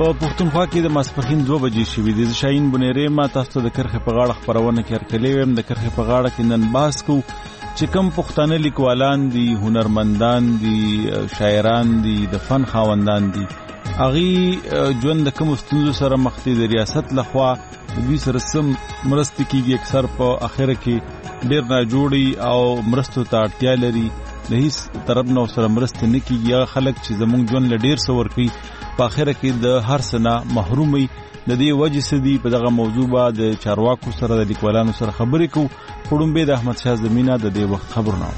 په پښتونخوا کې د ماسپښین 2 بجې شوې دي. شاهین بنيري ما تاسو ته د کرخې په غاړه خبرونه کې ورکړې ویم. د کرخې په غاړه کې نن بحث کوو چې کوم پښتانه لیکوالان دي، هنرمندان دي، شاعران دي، د فن خاوندان دي، هغه ژوند د کوم ستونزو سره مخ دي، د ریاست لخوا دوی سره سم مرستې کیږي. اکثر په اخر کې ډیر نه جوړي او مرستو ته اړتیا لري، د هیڅ طرف نه سره مرستې نه کیږي. هغه خلک چې زموږ ژوند له ډیر څه ورکوي په اخر کې د هر څه نه محرومي. د دې وجې څه دي؟ په دغه موضوع به د چارواکو سره د لیکوالانو سره خبرې کوو. وړومبی د احمد شاه زمینه د دې وخت خبرونه.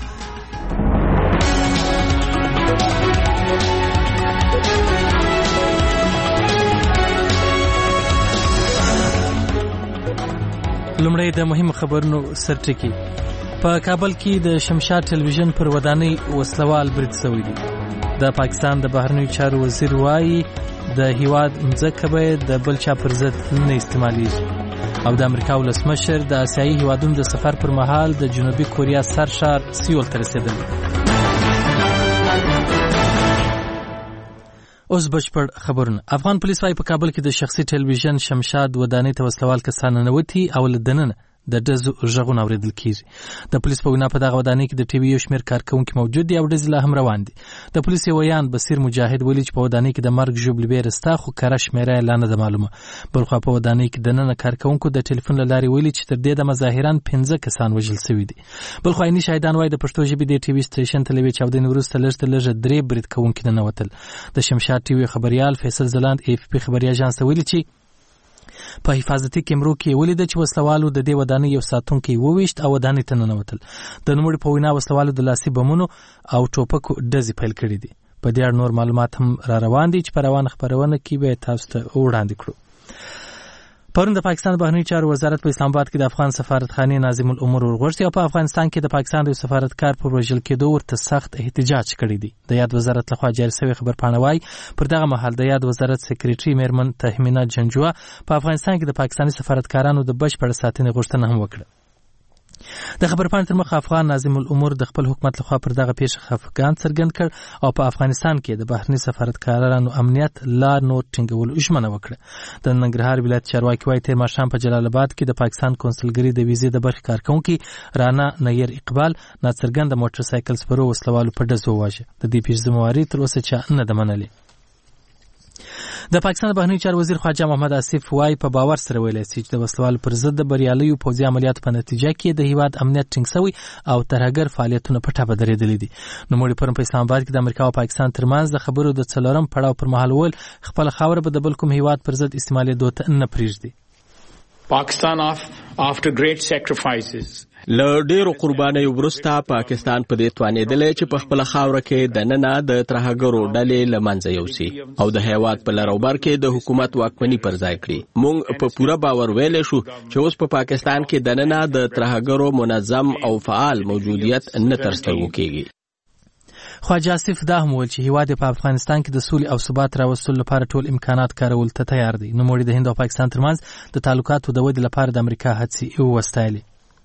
لومړی د مهم خبرونو سرټکی. په کابل کې د شمشاد ټلویزیون پر ودانۍ وسلوال برید شوی دی. د پاکستان د بهرنیو چارو وزیر وایي د هیواد مځکه به د بل چا پر ضد نه استعمالیږي. او د امریکا ولسمشر د آسیایي هیوادونو د سفر پر مهال د جنوبي کوریا سرشار سیول ته رسیدلی. اوس بشپړ خبرونه. افغان پولیس وايي په کابل کې د شخصي ټلویزیون شمشاد ودانۍ ته وسلوال کسان ننوتي او له دننه د ډزو غږونه اوریدل کیږي. د پولیس په وینا په دغه ودانۍ کې د ټي وي یو شمېر کارکونکي موجود دي او ډزې لا هم روان دي. د پولیس یو ویان بصیر مجاهد ویلي چې په ودانۍ کې د مرګ ژوبلې بیره ستا خو کره شمېره یې لا نه ده معلومه. بلخوا په ودانۍ کې دننه کارکونکو د ټلیفون له لارې ویلي چې تر دې دمه ظاهراً 15 کسان وژل شوي دي. بلخوا عیني شاهدان وایي د پښتو ژبې د ټي وي سټیشن ته له یوې چاودنې وروسته لږ تر لږه 3 برید کوونکي ننوتل. د شمشاد ټي وي خبریال فیصل ځلاند اف پی خبري اژانس ته ویلي چې په حفاظتي کیمرو کې ولید چې وسلوالو د دې ودانۍ یو ساتونکی وویشت او ودانۍ ته ننوتل. د نوموړي په وینا وسلوالو د لاسي بمونو او ټوپکو ډزې پیل کړې دي. په دې اړه نور معلومات هم را روان دي چې په روانه خبرونه کې به تاسو ته وړاندې کړو. پرون د پاکستان بهرنیو چارو وزارت په اسلام آباد کې د افغان سفارتخانې ناظم الامور ورغوښتي او په افغانستان کې د پاکستان د سفارتکار په وژل کېدو ورته سخت احتجاج کړی دی. د یاد وزارت لخوا جاری شوی خبرپاڼه وايي پر دغه مهال د یاد وزارت سکریټري میرمن تهمینه جنجوا په افغانستان کې د پاکستاني سفارتکارانو د بشپړ ساتنې غوښتنه هم وکړه. د خبرپاڼې تر مخه افغان ناظم الامور د خپل حکومت لخوا پر دغه پیښه خفګان څرګند کړ او په افغانستان کې د بهرني سفارتکارانو امنیت لا نور ټینګولو ژمنه وکړه. د ننګرهار ولایت چارواکي وايي تیر ماښام په جلال آباد کې د پاکستان کونسلګرۍ د ویزې د برخې کارکونکي رانا نیر اقبال ناڅرګنده موټر سایکل سپرو وسلوالو په ډز وواژه. د دې پیښې ذمہواري تر اوسه چا نه ده منلې. د پاکستان بهرنیو چارو وزیر خواجه محمد آصف وايي په باور سره ویلی چې د وسلوالو پر ضد د بریالیو پوځي عملیاتو په نتیجه کې د هیواد امنیت ټینګ شوی او ترهګر فعالیتونه په ټپه درېدلي دي. نوموړي پرون په اسلام آباد کې د امریکا او پاکستان ترمنځ د خبرو د 4م پړاو پر مهال وویل خپله خاوره به د بل کوم هیواد پر ضد استعمالېدو ته نه پرېږدي. Pakistan after great sacrifices له ډیرو قربانیو وروسته پاکستان په دې توانېدلی چې په خپله خاوره کې دننه د ترهګرو ډلې له منځه یوسي او د هیواد په لروبر کې د حکومت واکمني پر ځای کړي. موږ په پوره باور ویلی شو چې اوس په پاکستان کې دننه د ترهګرو منظم او فعال موجودیت نه تر سترګو کېږي. خواجه آصف دا هم ویل چې هیواد په افغانستان کې د سولې او ثبات راوستلو لپاره ټول امکانات کارولو ته تیار دی. نوموړي د هند او پاکستان ترمنځ د تعلقاتو د ودې لپاره د امریکا هڅې وستایلې.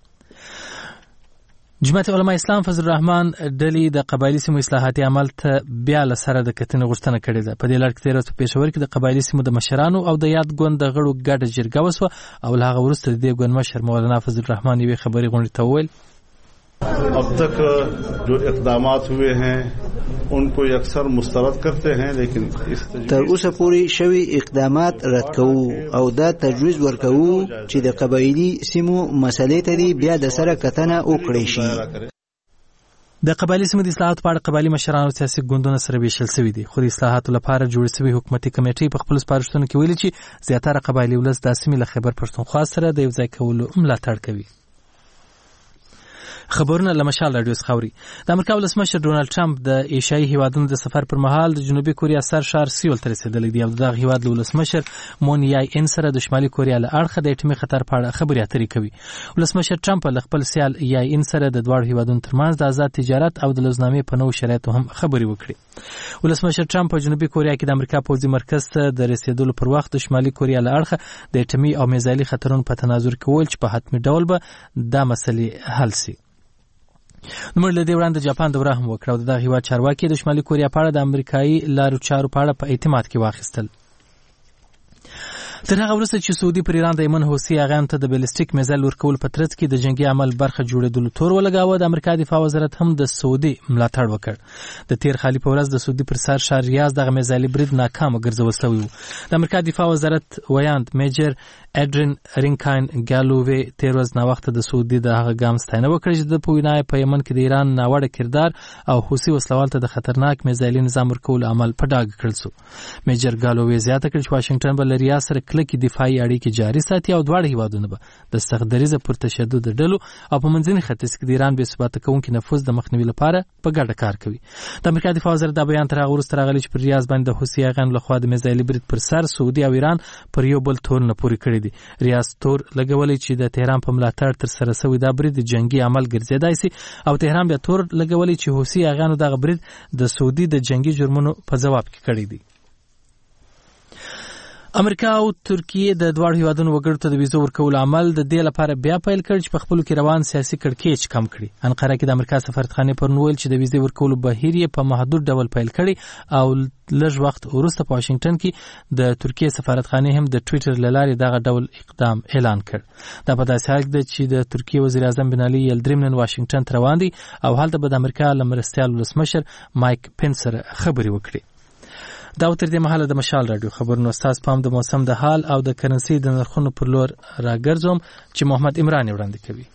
جمعیت علماء اسلام فضل الرحمن ډلې د قبایلي سیمو اصلاحاتي عمل ته بیا له سره د کتنې غوښتنه کړې ده. په دې لړ کې تېره ورځ په پېښور کې د قبایلي سیمو د مشرانو او د یاد ګوند د غړو ګډه جرګه وسوه او له هغه وروسته د دې ګوند مشر مولانا فضل الرحمن یوې خبري غونډې ته وویل अब तक जो इक़दामात हुए हैं उनको अक्सर मुस्तरद करते हैं लेकिन تر اوسه پورې شوی اقدامات رد کوو او دا تجویز ورکوو چې د قبایلي سیمو مسلې ته بیا د سره کتنه وکړي شي. د قبایلي سیمو د اصلاحاتو په اړه قبایلي مشران او سیاسي ګوندونه سره ویشل شوي دي. خو د اصلاحاتو لپاره جوړې شوې حکومتي کمیټې په خپلو سپارښتنو کې ویلي چې زیاتره قبایلي ولس د سیمې له خیبر پښتونخوا سره د یو ځای کولو ملاتړ کوي. خبرونه له مشال رادیو څخه اوري. د امریکا ولسمشر ډونالد ټرمپ د ایشیایي هیوادونو د سفر پر مهال د جنوبي کوریا سرشار سیول ته رسېدلی دی او د دغه هیواد له ولسمشر مون یای ان سره د شمالي کوریا له اړخه د اټومي خطر په اړه خبرې اترې کوي. ولسمشر ټرمپ له خپل سیال یای ان سره د دواړو هیوادونو ترمنځ د آزاد تجارت او د لوزنامې په نوو شرایطو هم خبرې وکړي. ولسمشر ټرمپ په جنوبي کوریا کې د امریکا پوځي مرکز ته د رسېدلو پر وخت د شمالي کوریا له اړخه د اټومي او میزایلي خطرونو په تناظر کې وویل چې په حتمي ډول به دا مسلې حل شي. نوموړي له دې وړاندې د جاپان دوره هم وکړه او د دغه هیواد چارواکي د شمالي کوریا په اړه د امریکایي لارو چارو په اړه په اعتماد کې واخیستل. تر هغه وروسته چې سعودي پر ایران د یمن حوثي اغان ته د بیلستیک میزایل ورکول په ترڅ کې د جنگي عمل برخه جوړېدلو تور ولګاوه. د امریکا دفاع وزارت هم د سعودي ملاتړ وکړ. د تیر خالي په ورځ د سعودي پر سر ښار ریاض دغه میزایل برید ناکام ګرځول شوی و. د امریکا دفاع وزارت ویاند میجر اډرین رینکاین ګالووی تیر ورځ ناوخته د سعودي د هغه ګام ستاینه وکړه چې د په وینای په یمن کې د ایران ناوړه کردار او حوثي وسلوال ته د خطرناک میزایلي نظام ورکول عمل په ډاګه کړل شو. میجر ګالووی زیاته کړ چې واشنگټن به له ریاض سره کلکې دفاعي اړیکې جاري ساتي او دواړه هیوادونه به د سخت دریځه پر تشدد ډلو او په منځني ختیځ کې د ایران بې ثباته کوونکي نفوذ د مخنیوي لپاره په ګډه کار کوي. د امریکا دفاع وزارت دا بیان تر هغه وروسته راغلی چې پر ریاض باندې د حوثي اغان لخوا د میزایلي برید پر سر سعودي او ایران پر یو بل تور نه پورې کړی دی. ریاض تور لګولی چې د تهران په ملاتړ تر سره شوی دا برید جنگي عمل ګرځیدای شي او تهران بیا تور لګولی چې حوثي اغانو دغه برید د سعودي د جنگي جرمونو په جواب کې کړی دی. امریکا او ترکیه د دواړو هیوادونو وګړو ته د ویزو ورکولو عمل د دې لپاره بیا پیل کړ چې په خپلو کې روان سیاسي کړکېچ کم کړي. انقره کې د امریکا سفارتخانې پرون ویل چې د ویزې ورکولو بهیر یې په محدود ډول پیل کړي او لږ وخت وروسته په واشنگټن کې د ترکیه سفارتخانې هم د ټویټر له لارې دغه ډول اقدام اعلان کړ. دا په داسې حال کې ده چې د ترکیه وزیر اعظم بن علي یلدریم نن واشنگټن ته روان دی او هلته به د امریکا له مرستیال ولسمشر مایک پنس سره خبرې وکړي. دا تر دې مهاله د مشال رادیو خبرونو استاد پام د موسم د حال او د کرنسي د نرخونو پر لور راګرځوم چې محمد عمران وړاندې کوي.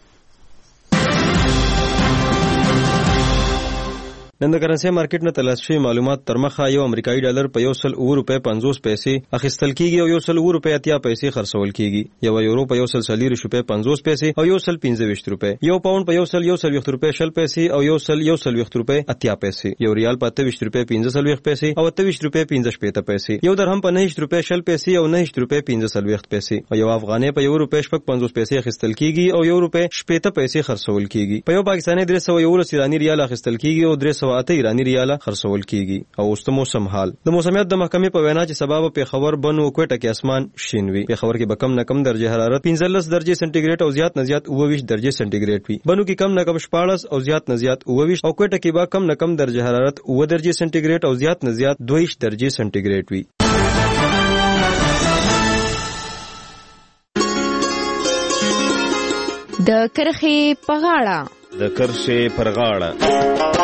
نن د کرنسي مارکیټ نه ترلاسه شوي معلومات تر مخه یو امریکایي ډالر په 1.50 پیسې اخیستل کیږي او 1.80 پیسې خرڅول کیږي. یو یورو په 1.50 پیسې او 1.25 روپے. یو پاوند په 1.20 روپے 10 پیسې او 1.20 روپے 80 پیسې. یو ریال په 28 روپے 15 پیسې او 28 روپے 15 پیسې. یو درهم په 9 روپے 10 پیسې او 9 روپے 15 پیسې. او یو افغانۍ په 1 روپے 50 پیسې اخیستل کیږي او 1 روپے 70 پیسې خرڅول کیږي. په یو پاکستاني 311 ایرانی ریال اخیستل کیږي او 308 ایرانی ریاله خرڅول کیږي. او اوس د موسم حال. د موسمیات د محکمې په وینا چې سبب په خبر بنو کوټه کې اسمان شین وي. په خبر کې به کم نه کم درجه حرارت 15 درجه سنټیګریډ او زیات نه زیات 22 درجه سنټیګریډ وي. بنو کې کم نه کم 14 او زیات نه زیات 22 او کوټه کې به کم نه کم درجه حرارت 9 درجه سنټیګریډ او زیات نه زیات 22 درجه سنټیګریډ وي. د کرخې په غاړه د کرښې پر غاړه.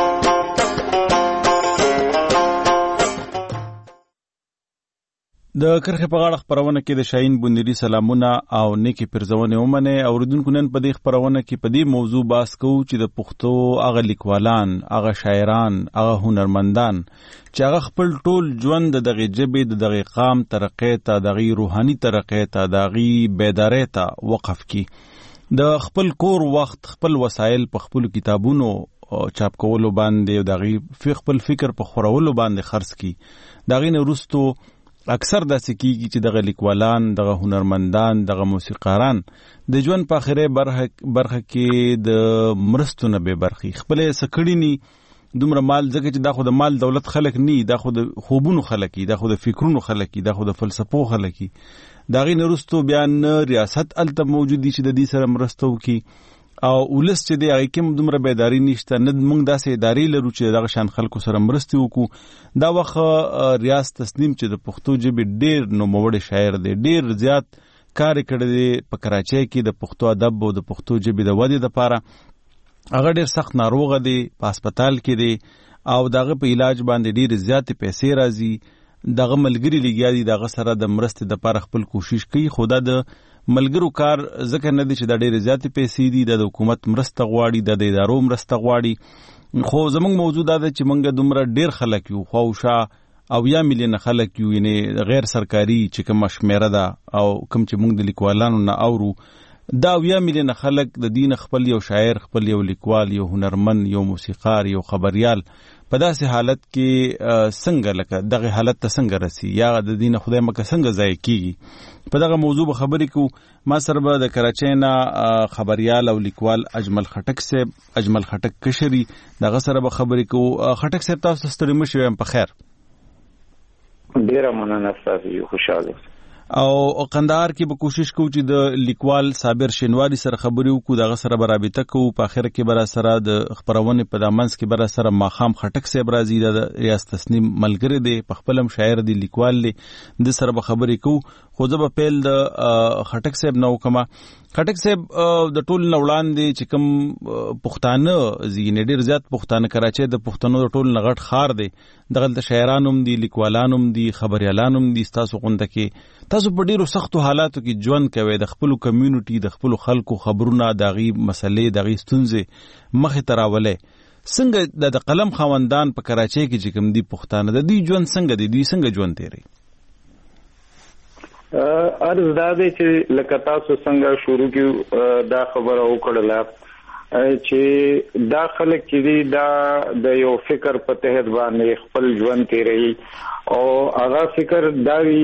د کرخې په غاړه خبرونه کې د شاهین بندری سلامونه او نیکی پرزونه ومنه. اوریدونکو نن په دې خبرونه کې په دې موضوع بحث کوو چې د پښتو هغه لیکوالان، هغه شاعران، هغه هنرمندان چې هغه خپل ټول ژوند دغه ژبې دغه قام ترقې ته، دغه روحاني ترقې ته، دغه بیدارۍ ته وقف کی. د خپل کور وخت، خپل وسایل په خپل کتابونو چاپ کولو باندې، دغه خپل فکر په خورولو باندې خرڅ کی. دغه نه وروستو اکثر داسې کیږي چې دغه لیکوالان، دغه هنرمندان، دغه موسیقاران د ژوند په اخره برخه کې د مرستو نه به برخي خپل سکړی ني دومره مال، ځکه چې دا خو د مال دولت خلک ني، دا خو د خوبونو خلک، دا خو د فکرونو خلک، دا خو د فلسفو خلک. دغه نرستو بیا نه ریاست الته موجودي چې د دې سره مرستو کی او ولس چې دی هغه کوم دومره بیداری نشته. نه موږ داسې ادارې لرو چې دغه شان خلکو سره مرستې وکړو. دا وخت ریاض تسنیم چې د پښتو ژبې ډېر نوموړی شاعر دی، ډېر زیات کار کړی دی په کراچۍ کې د پښتو ادب او د پښتو ژبې د ودې لپاره. هغه ډېر سخت ناروغه دی، په هسپتال کې دی او دغه په علاج باندې ډېر زیات پیسې راځي. دغه ملګری لګیا دي دغه سره د مرستې لپاره خپل کوشش کوي. خو دا د ملګرو کار ځکه نه دی چې دا ډېر زیات پیسې دي، د حکومت مرسته غواړي، د ادارو مرسته غواړي. خو زموږ موضوع دا ده چې موږ دومره ډېر خلک یو، خواوشا 80 میلیونه خلک یو، یعنی غیر سرکاري چې کوم شمیره ده او کوم چې موږ د لیکوالانو نه اورو، دا 80 میلیونه خلک د دین خپل یو شاعر، خپل یو لیکوال، یو هنرمند، یو موسیقار، یو خبریال په داسې حالت کې څنګه لکه دغه حالت ته څنګه رسی یا د دین خدای مکه څنګه ځای کیږي. په دغه موضوع به خبرې کوو. ما سره به د کراچۍ نه خبریال او لیکوال اجمل خټک صاحب، اجمل خټک کشري، دغه سره به خبرې کوو. خټک صاحب تاسو ستړي مشئ، په خیر؟ ډیره مننه تاسو، خوشاله. او قندهار کې به کوشش کوو چې د لیکوال صابر شینواری سره خبرې وکړو، دغه سره به رابطه کوو. په اخر کې به را سره د خبرونې په دامنځ کې به را سره ماښام خټک صاحب راځي، د ریاض تسنیم ملګری دی، په خپل هم شاعر دی، لیکوال دی، د سره به خبرې کوو. خو زه به پیل د خټک صاحب نه وکم. خټک صاحب د ټول نه وړاندې چې کوم پښتانه زینې ډېر زیات پښتانه کراچۍ د پښتنو د ټول نه غټ ښار دی، دغلته شاعران هم دي، لیکوالان هم دي، خبریالان هم دي. ستاسو غونډه کې تاسو په ډېرو سختو حالاتو کې ژوند کوئ، د خپلو کمیونټي د خپلو خلکو خبرونه د هغې مسلې د هغې ستونزې مخې ته راولئ. څنګه د قلم خاوندان په کراچۍ کې چې کوم دي پښتانه، د دوی ژوند څنګه دی؟ دوی څنګه ژوند تیروي؟ عرض دا دی چې لکه تاسو څنګه شروع کې دا خبره وکړله چې دا خلک چې دي دا د یو فکر په تحت باندې خپل ژوند تیروي، او هغه فکر دا وی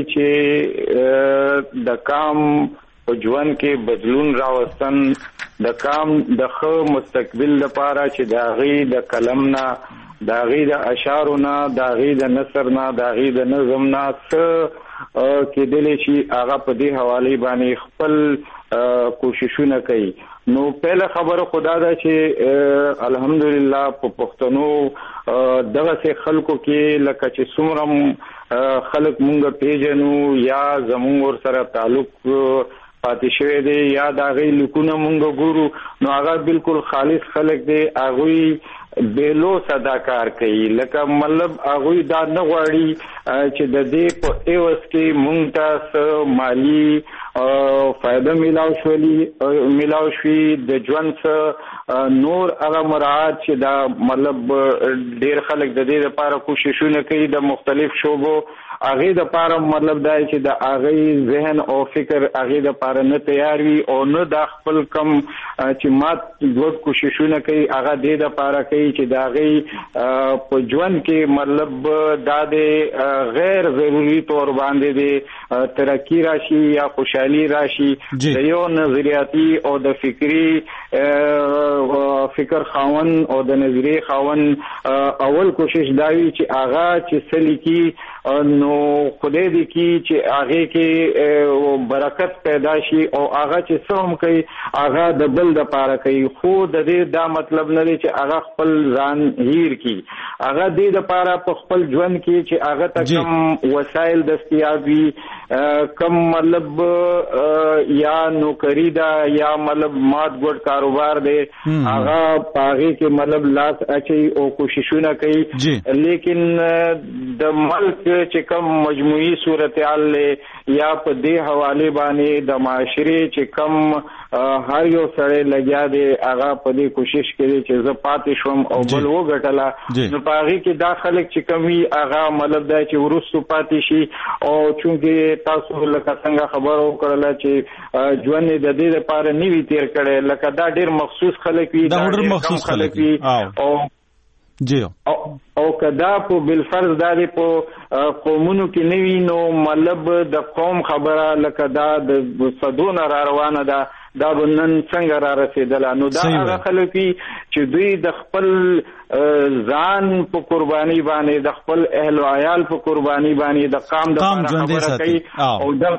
چې د کام په ژوند کې بدلون راوستن، د کام د ښه مستقبل لپاره چې د هغې د قلم نه، د هغې د اشعارو نه، د هغې د نثر نه، د هغې د نظم نه څه کېدلی شي هغه په دې حوالې باندې خپل کوششونه کوي. نو پهله خبره خدا ده چې الحمدلله په پښتنو دغسې خلکو کې لکه چې څومره خلک مونږ پیژنو یا زمونږ ورسره تعلق پاتې شوی دی یا د هغې لیکونه مونږ ګورو، نو هغه بالکل خالص خلک دی. هغوی بیلو صدا کار کوي، لکه مطلب هغوی دا نه غواړي چې د دې په عوض کې مونږ ته مالی فائدہ ملاو شي، د ژوند څه نور هغه مراعات چې دا مطلب ډېر خلک د دې لپاره کوششونه کوي د مختلف شعبو، هغې دپاره مطلب دا چې د هغې ذهن او فکر هغې دپاره نه تیار وي، او نه دا خپل کم چې مات ګډ کوششونه کوي هغه دې دپاره کوي چې د هغې په ژوند کې مطلب دا د غیر ضروري طور باندې د ترقي راشي یا خوشحالي راشي. د یو نظریاتي او د فکري فکر خاون او د نظریې خاون اول کوشش دا وي چې هغه چې څه لیکي نو خدای دې کی چې هغه کې برکت پیدا شي، او هغه چې څه هم کوي هغه د بل د پاره کوي، خو د دې دا مطلب نه دی چې هغه خپل ځان هیر کی. هغه دې د پاره په خپل ژوند کې چې هغه ته کم وسایل دستیاب وي، کم مطلب یا نوکری دا یا مطلب مات ګډ کاروبار دی، هغه پاغي کې مطلب لاس اچي او کوششونه کوي. لیکن د ملک چې کم مجموعي صورتحال یا په دې حواله باندې د معاشري چې کم هر یو سره لګیا دی هغه په دې کوشش کوي چې زه پاتې شوم او بل وګټله، نو پاغي کې دا خلک چې کمی هغه مطلب دا چې ورستو پاتې شي. او چونکې تاسو لکه څنګه خبرو کړله چې ژوند د دې لپاره نیوي تیر کړي، لکه دا ډېر مخصوص خلک وي، دا ډېر مخصوص خلک وي، او کدا په بالفرض دا دی په قومونو کې نوی نو مطلب د قوم خبره لکه دا د صدونه را روانه ده، دا بنن څنګه را رسیدله. نو دا هغه خلک چې دوی د خپل ځان په قرباني باندې، د خپل اهل او عیال په قرباني باندې د قام د خبره کوي، او د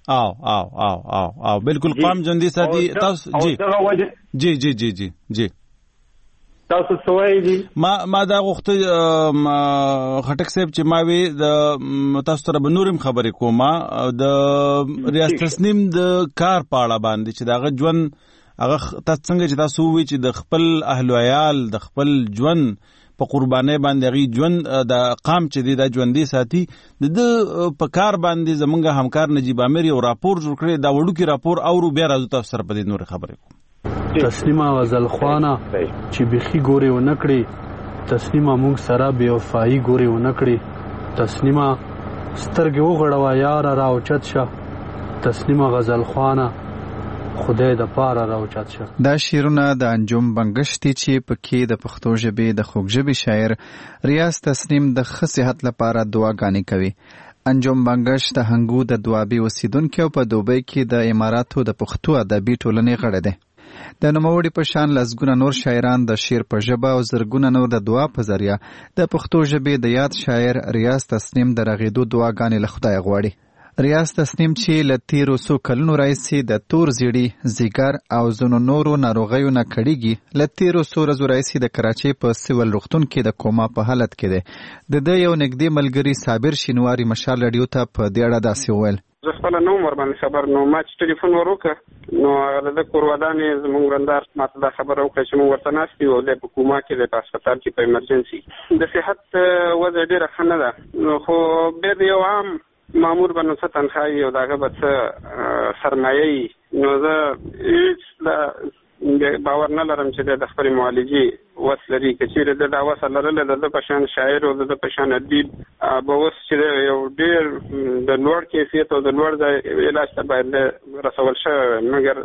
او بالکل قام ژوندي ساتي. تاسو جی جی جی جی جی تاسو سوای دي ما دا غوښته خټک صاحب چې ما وی د تاسو سره بنورم خبرې کومه د ریاست تسنیم د کار پاړه باندې چې دا ژوند هغه تاسو څنګه چې تاسو وی چې د خپل اهل عیال د خپل ژوند په قربانۍ باندې غي ژوند د قام چې دی د ژوندۍ ساتي د په کار باندې زمونږ همکار نجیب امیر یو راپور جوړ کړی، دا وړوکی راپور او بیا راځو تاسو سره په دې نور خبرې کوم. تسلیمه غزل خوانه چې بخي ګوري و نکړي، تسلیمه مونږ سره بے وفایی ګوري و نکړي، تسلیمه سترګې وغړوه یاره راوچت شه، تسلیمه غزل خوانه خدای د پاره راوچت شه. دا شعرونه د انجم بنګشتي چې پکې د پښتو ژبې د خوږ ژبې شاعر ریاض تسنیم د ښه صحت لپاره دعاګانې کوي. انجم بنګش د هنګو د دوابي اوسیدونکو په دوبۍ کې د اماراتو د پښتو ادبي ټولنې غړی دی. د نوموړي په شان لسګونه نور شاعران د شعر په ژبه او زرګونه نور د دعا په ذریعه د پښتو ژبې د یاد شاعر ریاض تسنیم د رغېدو دعاګانې له خدای غواړي. ریاض تسنیم چې له تیرو څو کلونو راهیسې د تور زیړي، ځیګر او ځینو نورو ناروغیو نه کړېږي، له تیرو څو ورځو راهیسې د کراچۍ په سیول روغتون کې د کوما په حالت کې دی. د ده یو نږدې ملګري صابر شینواري مشال راډیو ته په دې اړه داسې وویل. زه خپل نو مر باندې خبر نو ما چې ټلیفون وروکه نو هغه د کورودانې زموږ رندار ماته دا خبره وکړه چې موږ ورته ناست یو د حکومت کې د هسپتال کې په ایمرجنسي د صحت وضع ډېره ښه نه ده نو خو بیا د یو عام مامور باندې څه تنخواهي او دغه به څه سرمایه نو زه هېڅ باور نه لرم چې د خپل معالجې وس لري که چیرې د وس لرله د په شان شاعر او د په شان ادیب به اوس چې یو ډېر د لوړ کیفیت او د لوړ ځای علاج ته باید رسول شوی مګر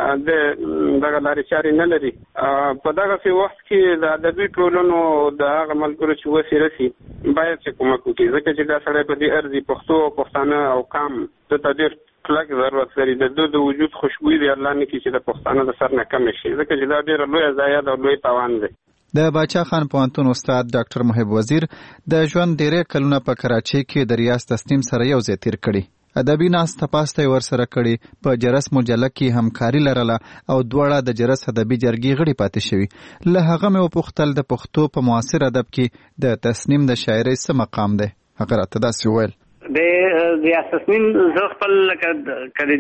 دغه لارې چارې نه لري په دغسې وخت کې د ادبي ټولنو د هغه ملګرو چې وسې رسي باید چې کومک وکړي ځکه چې دا سړی په دې ارزي پښتو او پښتانه او قام ته ډېر کلک ضرورت لري د وجود خوشبویي دی الله نه کړي چې د پښتانه د سر نه کمې شي ځکه چې دا ډېره لویه ضایعه ده او لوی تاوان دی. د باچا خان پوهنتون استاد ډاکټر محب وزیر د ژوند ډېری کلونه په کراچۍ کې د ریاض تسنیم سره یو ځای تیر کړي ادبي ناسته پاسته ورسره کړي په جرس مجله کې همکاري لرله او دواړه د جرس ادبي جرګې غړي پاتې شوي له هغه مې وپوښتل د پښتو په معاصر ادب کې د تسنیم د شاعرۍ څه مقام دی هغه راته داسې وویل د ریاض تسنیم زه خپل لکه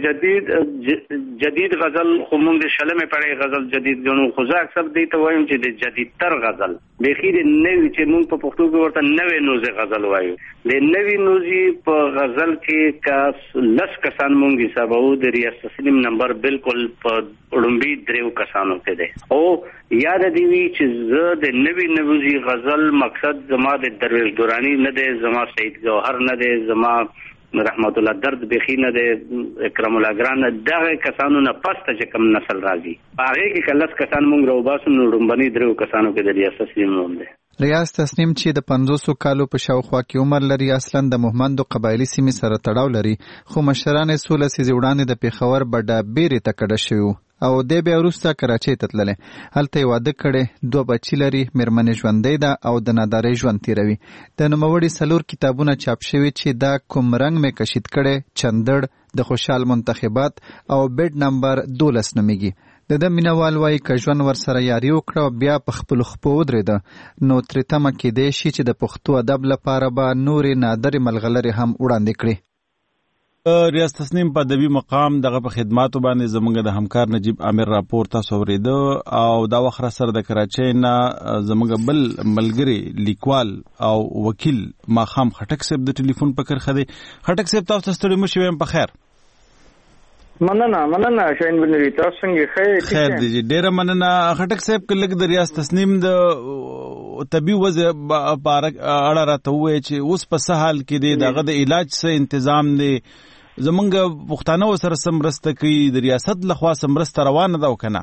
جدید غزل خو موږ د شلمې پړې غزل جدید ګڼو خو زه اکثر دې ته وایم چې د جدیدتر غزل بیخي د نوي چې موږ په پښتو کې ورته نوې نوزې غزل وایو د نوې نوزې په غزل کې که 10 کسان موږ حسابو د ریاض تسنیم نمبر بالکل په وړومبي 3 کسانو کې دی او یاد دی وی چې زه د نوې نوزې غزل مقصد زما د درویش دورانی نه دی زما سید جوهر نه دی زما رحمت الله درد بخی نه د اکرام الله ګران دغه کسانو نه پسته چې کم نسل راځي هغه کې کلس کسان مونږ روباسو نو ډومبني درو کسانو کې د ریاض تسنیم نوم دی. ریاض تسنیم چې د 500 کالو په شاوخوا کې عمر لري اصلا د موهمندو قبایلی سیمې سره تړاو لري خو مشران یې 16 لسیزې وړاندې د پیښور بډا بیرې ته کډه شوي او دی بیا وروسته کراچۍ ته تللی هلته یې واده کړی 2 بچي لري مېرمنې ژوندۍ ده او د نادارۍ ژوند تیروي د نوموړي 4 کتابونه چاپ شوي چې دا کوم رنګ مې کشید کړی چندړ د خوشحال منتخبات او بیډ نمبر 12 نومیږي د مینوال وایي که ژوند ورسره یاري وکړه او بیا په خپلو خپو ودرېده نو ترې تمه کیدی شي چې د پښتو ادب لپاره به نورې نادرې ملغلرې هم وړاندې کړي. ریاض تسنیم په ادبي مقام دغه په خدماتو باندې زمونږ د همکار نجیب عامر راپور تاسو اورېده او دا وخت سره د کراچۍ نه زمونږ بل ملګری لیکوال او وکیل ماخام خټک صاحب د ټلیفون په کرخه دی. خټک صاحب تاسو ستړي مشئ ویم په خیر. مننه شاین بنری تاسو څنګه خیر دی ډیره مننه خټک صاحب کله د ریاض تسنیم د طبي وضع اړه راته وایي چې اوس په څه حال کې دی دغه د علاج څه تنظیم دی زمونږ پښتانه سره سمرسته کوي د ریاست لخوا سمرسته روانه ده او کنه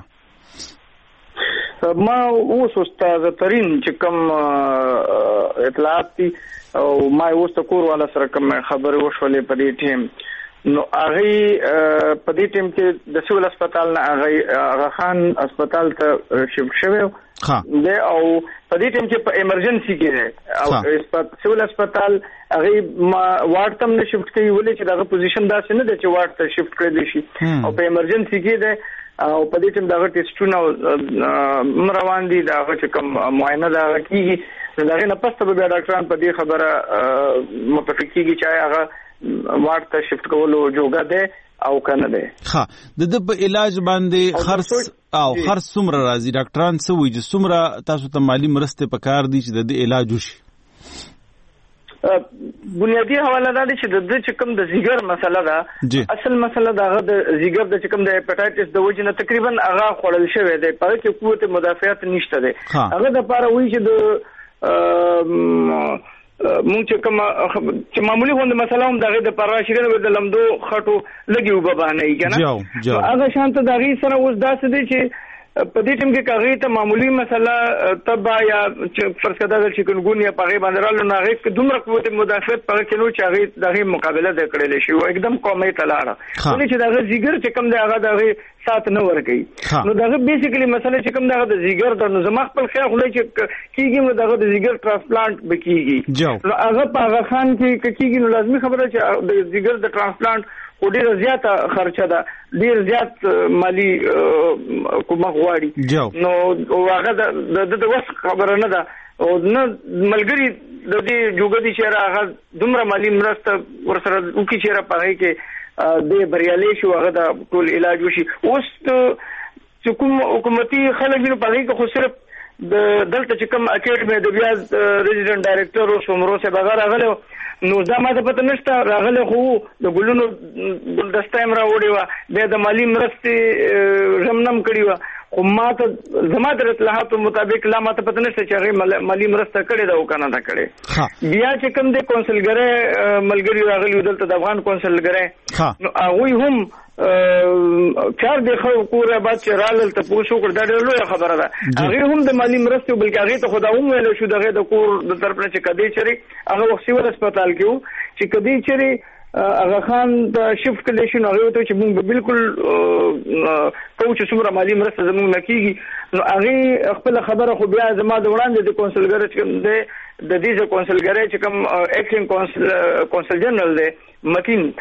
ما اوس استاد ترين چې کوم اطلاعات دي او ما اوس ته کور والا سره کوم خبرې وشولې په دې ټیم نو هغه په دې ټیم کې د سیول هسپتال نه هغه خان هسپتال ته شفت شوی دی او په دې ټیم کې په ایمرجنسي کې دی او سیول هسپتال هغه ما وارډ تم نه شفت کوي ولې چې دغه پوزیشن داسې نه دی چې وارډ ته شفت کړی شي او په ایمرجنسي کې دی او په دې ټیم دغه ټیسټونه روان دي دغه چې کوم معاینه دا کیږي دغه نه پسته به ډاکټران په دې خبره متفق کیږي چې هغه وارډ ته شفت کولو جوګه ده او کنه ده. ها د په علاج باندې خرڅ څومره راځي ډاکټران څه وایي چې څومره تاسو ته مالی مرسته پکار دي چې د علاج وشي؟ بنیادی حواله ده چې د چکم د زیګر مسله ده اصل مسله ده د زیګر د چکم د هپاتایټس د وجنه تقریبا هغه خړل شوی دی په کې قوت مدافعت نشته ده هغه د لپاره وایي چې د مونږ چې کوم چې معمولی غونډه مثلا هم دغه د پراشګنه د لمدو خټو لګي وببانه کنه هغه شانته دغه سره اوس داسې دي چې په دې ټیم کې کاغی ته معمولی مسله تبا یا فرض کړه د چکنګونیا په غي باندې رالو نه غي دومره قوت مدافعت په کې نو چې هغه دغه مقابله د کړل شي او एकदम قومي تلاړه ولې چې دغه زیګر چې کوم دی هغه دغه سات نه ورګي نو دغه بیسیکلی مسله چې کوم دغه د زیګر د نظم خپل خیر خلای چې کیږي نو دغه د زیګر ترانسپلانت بکیږي نو هغه په هغه خان کې کیږي نو لازمي خبره چې د زیګر د ترانسپلانت او ډیر زیاته خرچه ده ډیر زیات مالی کومه غواړي نو هغه د وس خبره نه ده او نه ملګری د دې جوګدي شهر هغه دومره مالی مرسته ورسره وکي چې را پاره کې د بریالي شو هغه د ټول علاج وشي. اوس چې کوم حکومتي خلک دي په هغه خو صرف د دلته چې کوم اکیډمي د بیا ریزیډنټ ډایریکټر او شومرو سے بغیر راغله نو دا ماته پته نشته راغله خو د ګلونو ګلدسته امرا وړي وا به د مالی مرستې رمنم کړی وا خو ماته زما د اطلاعاتو مطابق لا ماته پته نشته چې هغه مالی مرسته کړې ده او کنه دا کړې. بیا چې کوم د کونسلګره ملګری راغلی دلته د افغان کونسلګره نو هغه هم کار د خو کور بعد چې رالل ته پوښو کړ دا ډېر لوی خبره ده. هغه هم د مالی مرستې بلکې هغه ته خدا هم ویل شو دغه د کور د طرف نه چې کدی چری هغه وخت سیول هسپتال کې چې کدی چری هغه خان د شفت کلیشن هغه ته چې موږ بالکل کوم چې څومره مالی مرسته زموږ نکېږي نو هغه خپل خبره خو بیا زما د وړاندې د کونسلګر چې کوم د دې کونسلګر چې کوم اکټینګ کونسل جنرال دی متین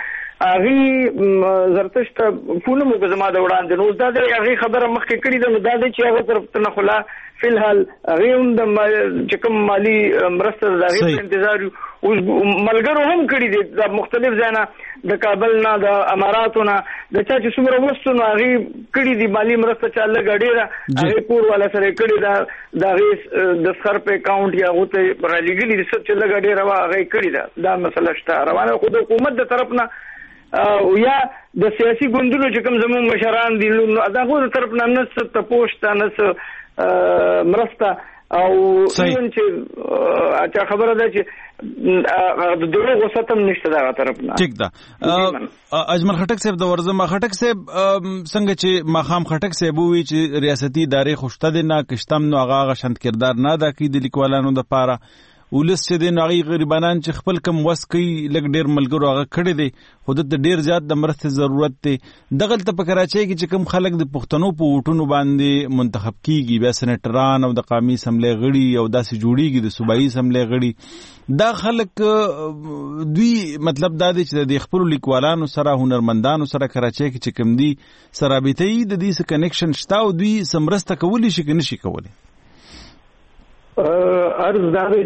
هغه زرتشت فونه مو زما د وړاندې نو دا د هغه خبره مخکې کړې ده نو دا د چې هغه طرف ته نه خلا فلحال هغه هم د چې کوم مالی مرسته د هغه انتظار او ملګرو هم کړی دي د مختلف ځاینا د کابل نه د اماراتو نه د چا چې څومره وسونه هغه کړی دي مالی مرسته چې الله غډیره هغه کور والا سره کړی دا د هغه د سر په اکاونټ یا غوته را لګلی د څه چې الله غډیره هغه کړی دا مسله شته روانه خو د حکومت د طرف نه او یا د سیاسي ګوندونو چې کوم زموږ مشران دي نو دا غو تر طرف نه نس ته پوښتنه نس مرسته او چې اچھا خبره ده چې د دروغ ستم نشته دا طرف نه. ٹھیک ده. اجمل خټک صاحب د ورزم خټک صاحب څنګه چې مخام خټک صاحب وی چې ریاستي ادارې خوشته دي نه کشتم نو هغه شند کردار نه دا کې د لیکوالانو د پاره ولس چې د ناغي غریبانان چې خپل کم وس کوي لګ ډیر ملګرو هغه کړی دی خو د ډیر زیات د مرستې ضرورت دی. دغه ته په کراچۍ کې چې کم خلک د پښتنو په وټونو باندې منتخب کیږي بیا سېنیټران او د قومي اسمبلی غړي او داسې جوړیږي د صوبایي اسمبلی غړي دا خلک دوی مطلب دا دی چې د خپل لیکوالانو سره هنرمندانو سره کراچۍ کې چې کم دي سرابطي د دې سره کنیکشن شته او دوی سمرسته کولی شي که نشي کولی. ارز دا دی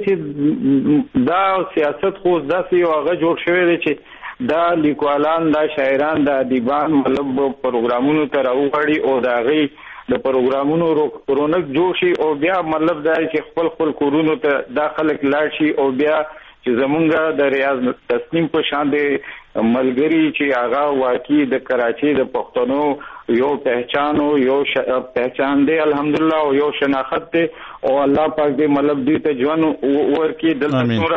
چې دا سیاست خو داسې یو هغه جوړ شوی دی چې دا لیکوالان دا شاعران دا ادیبان مطلب پروګرامونو ته راوغړي او دا غي د پروګرامونو رونق جوړ شي او بیا مطلب دا چې خپل کورونو ته داخله لاړ شي او بیا چې زمونږ د ریاض تسنیم په شان دی ملګری چې هغه واقعي د کراچۍ د پښتنو یو پہچان او یو پہچان دی الحمدلله او یو شناخت دی او الله پاک دې مطلب دې ته ژوند ورکړي دلته نور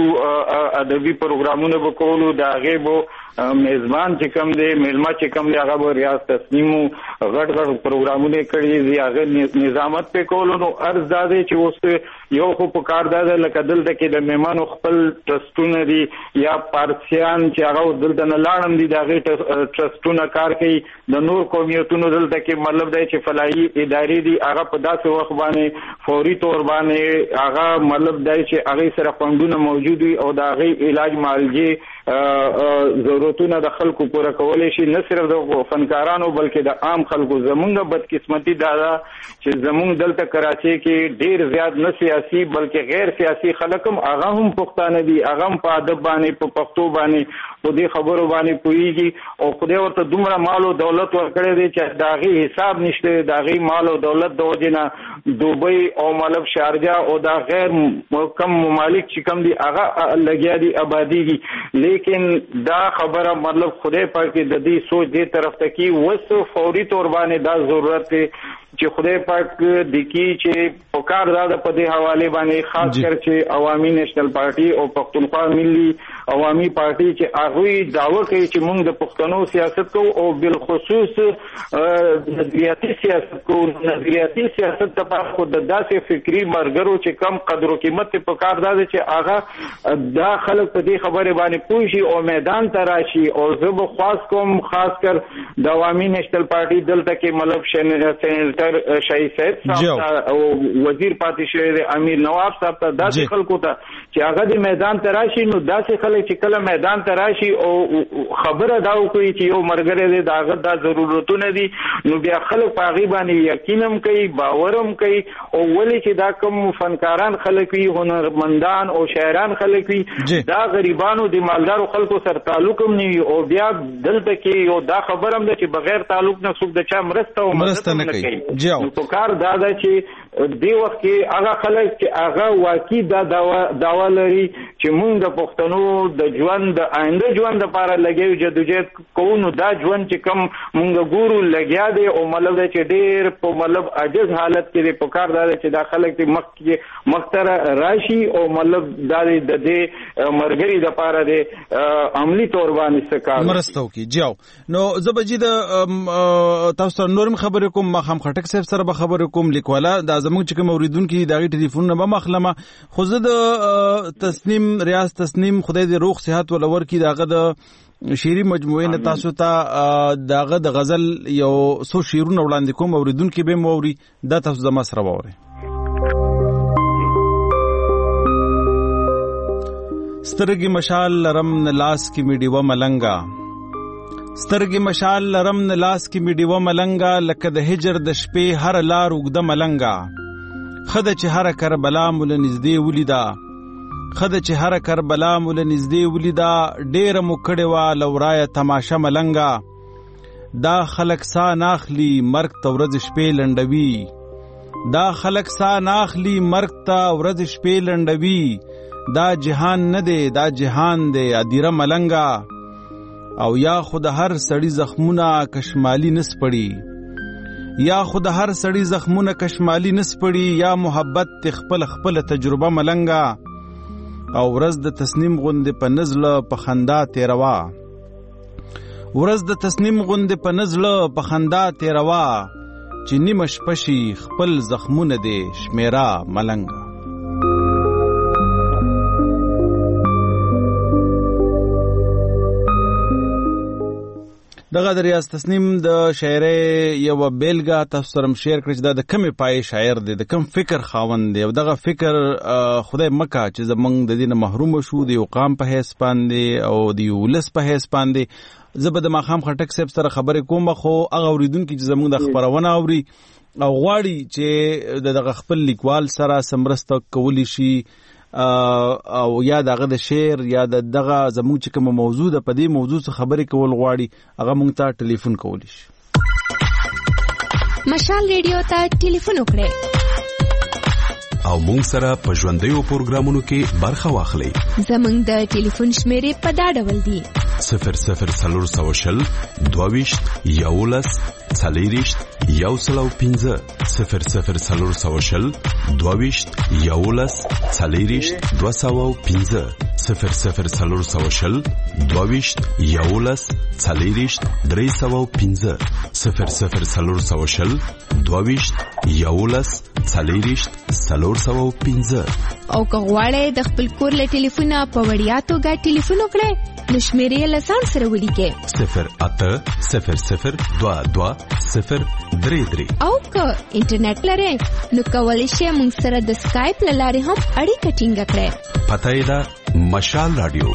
ادبي پروګرامونه وکولو دا غیبو میزبان چې کوم دی میلمه چې کوم دی هغه به ریاض تسنیمو غټ پروګرامونه کړي دی هغه نظامت په کولو نو ارز دا دی چې اوس یو خو په کار دا لکه دلته کې د میمانو خپل ټرستونه دي یا پارسیان چې هغه دلته نه لاړم دي دا غي ټرستونه کار کوي د نور قومیتونو دلته کې مطلب دی چې فلاحي ادارې دي هغه په داسې وخت باندې فوري تور باندې هغه مطلب دی چې هغه سره فندونه موجود وي او دا غي علاج معالجه ضرورتونه د خلکو پوره کولای شي نه صرف د فنکارانو بلکې د عام خلکو. زمونږ بدقسمتي دا چې زمونږ دلته کراچۍ کې ډیر زیات نه سیاسي بلکې غیر سیاسي خلک هم هغه هم پښتانه دي هغه هم په ادب باندې په پښتو باندې په دې خبرو باندې پوهیږي او خدای ورته دومره مال او دولت ورکړی دی چې دا غي حساب نشته دا غي مال او دولت د وجنه دوبۍ او مطلب شارجه او دا غیر کم ممالک چې کم دي هغه لګیا دي آبادیږي لیکن دا خبره مطلب خدای پاک د دې سوچ دې طرف ته کی وسو فوري تور باندې دا ضرورت دی چې خدای پاک د کی چې پکار دا په دې حواله باندې خاص کر چې عوامي نېشنل پارټي او پښتونخوا ملي عوامي پارټي چې هغه داوا کوي چې موږ د پښتنو سیاست کوو او بالخصوص نظریاتي سیاست کوو. نظریاتي سیاست د په خود د داسې فکری مرګرو چې کم قدر او قیمت په کار دا چې هغه دا خلک په دې خبره باندې پوه شي او میدان ته راشي او زه به خاص کوم خاص کر د عوامي نېشنل پارټي دلته کې مطلب سېنیټر شاهي صاحب او وزیر پاتې شوی دی امیر نواب صاحب ته داسې خلکو ته چې هغه د میدان ته راشي نو داسې خلک خلک چې کله میدان ته راشي او خبره دا وکړي چې یو مرګره دی داغه دا ضرورتونه دي نو بیا خلک په هغه باندې یقینم کوي باورم کوي او ولې چې دا کوم فنکاران خلک وي هنرمندان او شاعران خلک وي دا غریبانو د مالدارو خلکو سره تعلق هم نه وي او بیا دلته کې یو دا خبرم ده چې بغیر تعلق نه څوک د چا مرسته او مدد نه کوي نو په کار دا ده چې دی وخت کې هغه خلک چې هغه واقعي دا داوا لري چې موږ د پښتنو د ژوند د آینده ژوند لپاره لګیو جدوجہد کوو نو دا ژوند چې کم موږ ګورو لګیا دی او مطلب چې ډېر په مطلب عاجز حالت کې دی په کار دا چې دا خلک د مختره راشي او مطلب دا د دې مرګري د لپاره د عملی تور باندې سکار مرستو کې جاو نو زبجی د تاسو نورم خبرې کوم ما هم خټک صاحب سره به خبرې کوم لیکواله دا زموږ چې کوم اوریدونکو دغه ټلیفون نه مخلمه خو زه د تسنیم ریاض تسنیم خدای دې روغ صحت ولور کی داغه د شعري مجموعه نه تاسو ته داغه د غزل یو سو شعرونه وړاندې کوم اوریدونکو به موري دا تاسو زما سره ووري سترګي مشال لرم لاس کی میډي و ملنګا سترګي مشال لرم لاس کی میډي و ملنګا لکه د هجر د شپې هر لار وګد ملنګا خد چې هر کربلا مول نږدې ولیدا خد چې هر کربلا مول نږدې ولیدا ډېر مکړې وا لورای تماشا ملنګا دا خلق سا ناخلی مرګ ته ورځ شپې لنډوي دا خلق سا ناخلی مرګ ته ورځ شپې لنډوي دا جهان نه دی دا جهان دی ادیره ملنګا او یا خود هر سړی زخمونه کشمالی نس پړي یا خود هر سړی زخمونه کشمالی نس پړي یا محبت خپل خپل تجربه ملنګا او ورځ د تسنیم غوندې په نزله په خندا تیروا ورځ د تسنیم غوندې په نزله په خندا تیروا چې نیمه شپه شي خپل زخمونه دې شمیرا ملنګا دغه د ریاض تسنیم د شاعرۍ یو بیلګه تاسو سره شیر کړی دا د کمې پای شاعر دی د کم فکر خاوند دی او دغه فکر خدای مکه چې زمونږ د دینه محروم شو د یو قام په حیث باندې او د یو ولس په حیث باندې زه به د ماښام خټک صاحب سره خبرې کوم خو هغه اوریدونکي چې زمونږ د خبرونه اوري او غواړي چې دغه خپل لیکوال سره سمرسته کولی شي او یا دغه د شعر یا دغه زموږ چې کوم موضوع ده په دې موضوع څخه خبرې کول غواړي هغه مونږ ته ټلیفون کولی شي مشال ریډیو ته ټلیفون وکړئ او مونږ سره په ژوندیو پروګرامونو کې برخه واخلئ زموږ د ټلیفون شمیرې په دا ډول دي 0040 22 11 40 115 0040 22 11 40 215 0040 22 11 40 315 0040 22 11 40 315 او که غواړئ د خپل کور له ټلیفونه په وړیا توګه ټلیفون وکړئ نو شمیرې له ځان سره ولیکئ 080022 او که انټرنیټ لرئ نو کولی شئ موږ سره د سکایپ له لارې هم اړیکه ټینګه کړئ پته یې ده مشال رادیو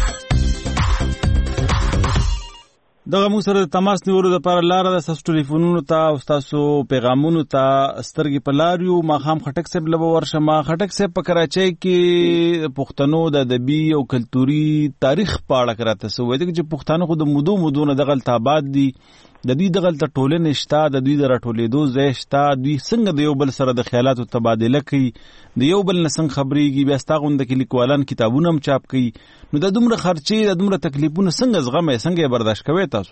دغه موږ سره د تماس نیولو لپاره لاره ده ستاسو ټلیفونونو ته او ستاسو پیغامونو ته سترګې په لار یو ماښام خټک صاحب له به ورشم خټک صاحب په کراچۍ کې پښتنو د ادبي او کلتوري تاریخ په اړه راته څه وایي چې پښتانه خو د مودو نه دغلته آباد دي د دوی دغلته ټولنې شته د دوی د راټولېدو ځای شته دوی څنګه د یو بل سره د خیالاتو تبادله کوي د یو بل نه څنګه خبرېږي بیا ستا غونډه کې لیکوالان کتابونه هم چاپ کوي نو د دومره خرچې د دومره تکلیفونه څنګه زغمئ څنګه یې برداشت کوئ تاسو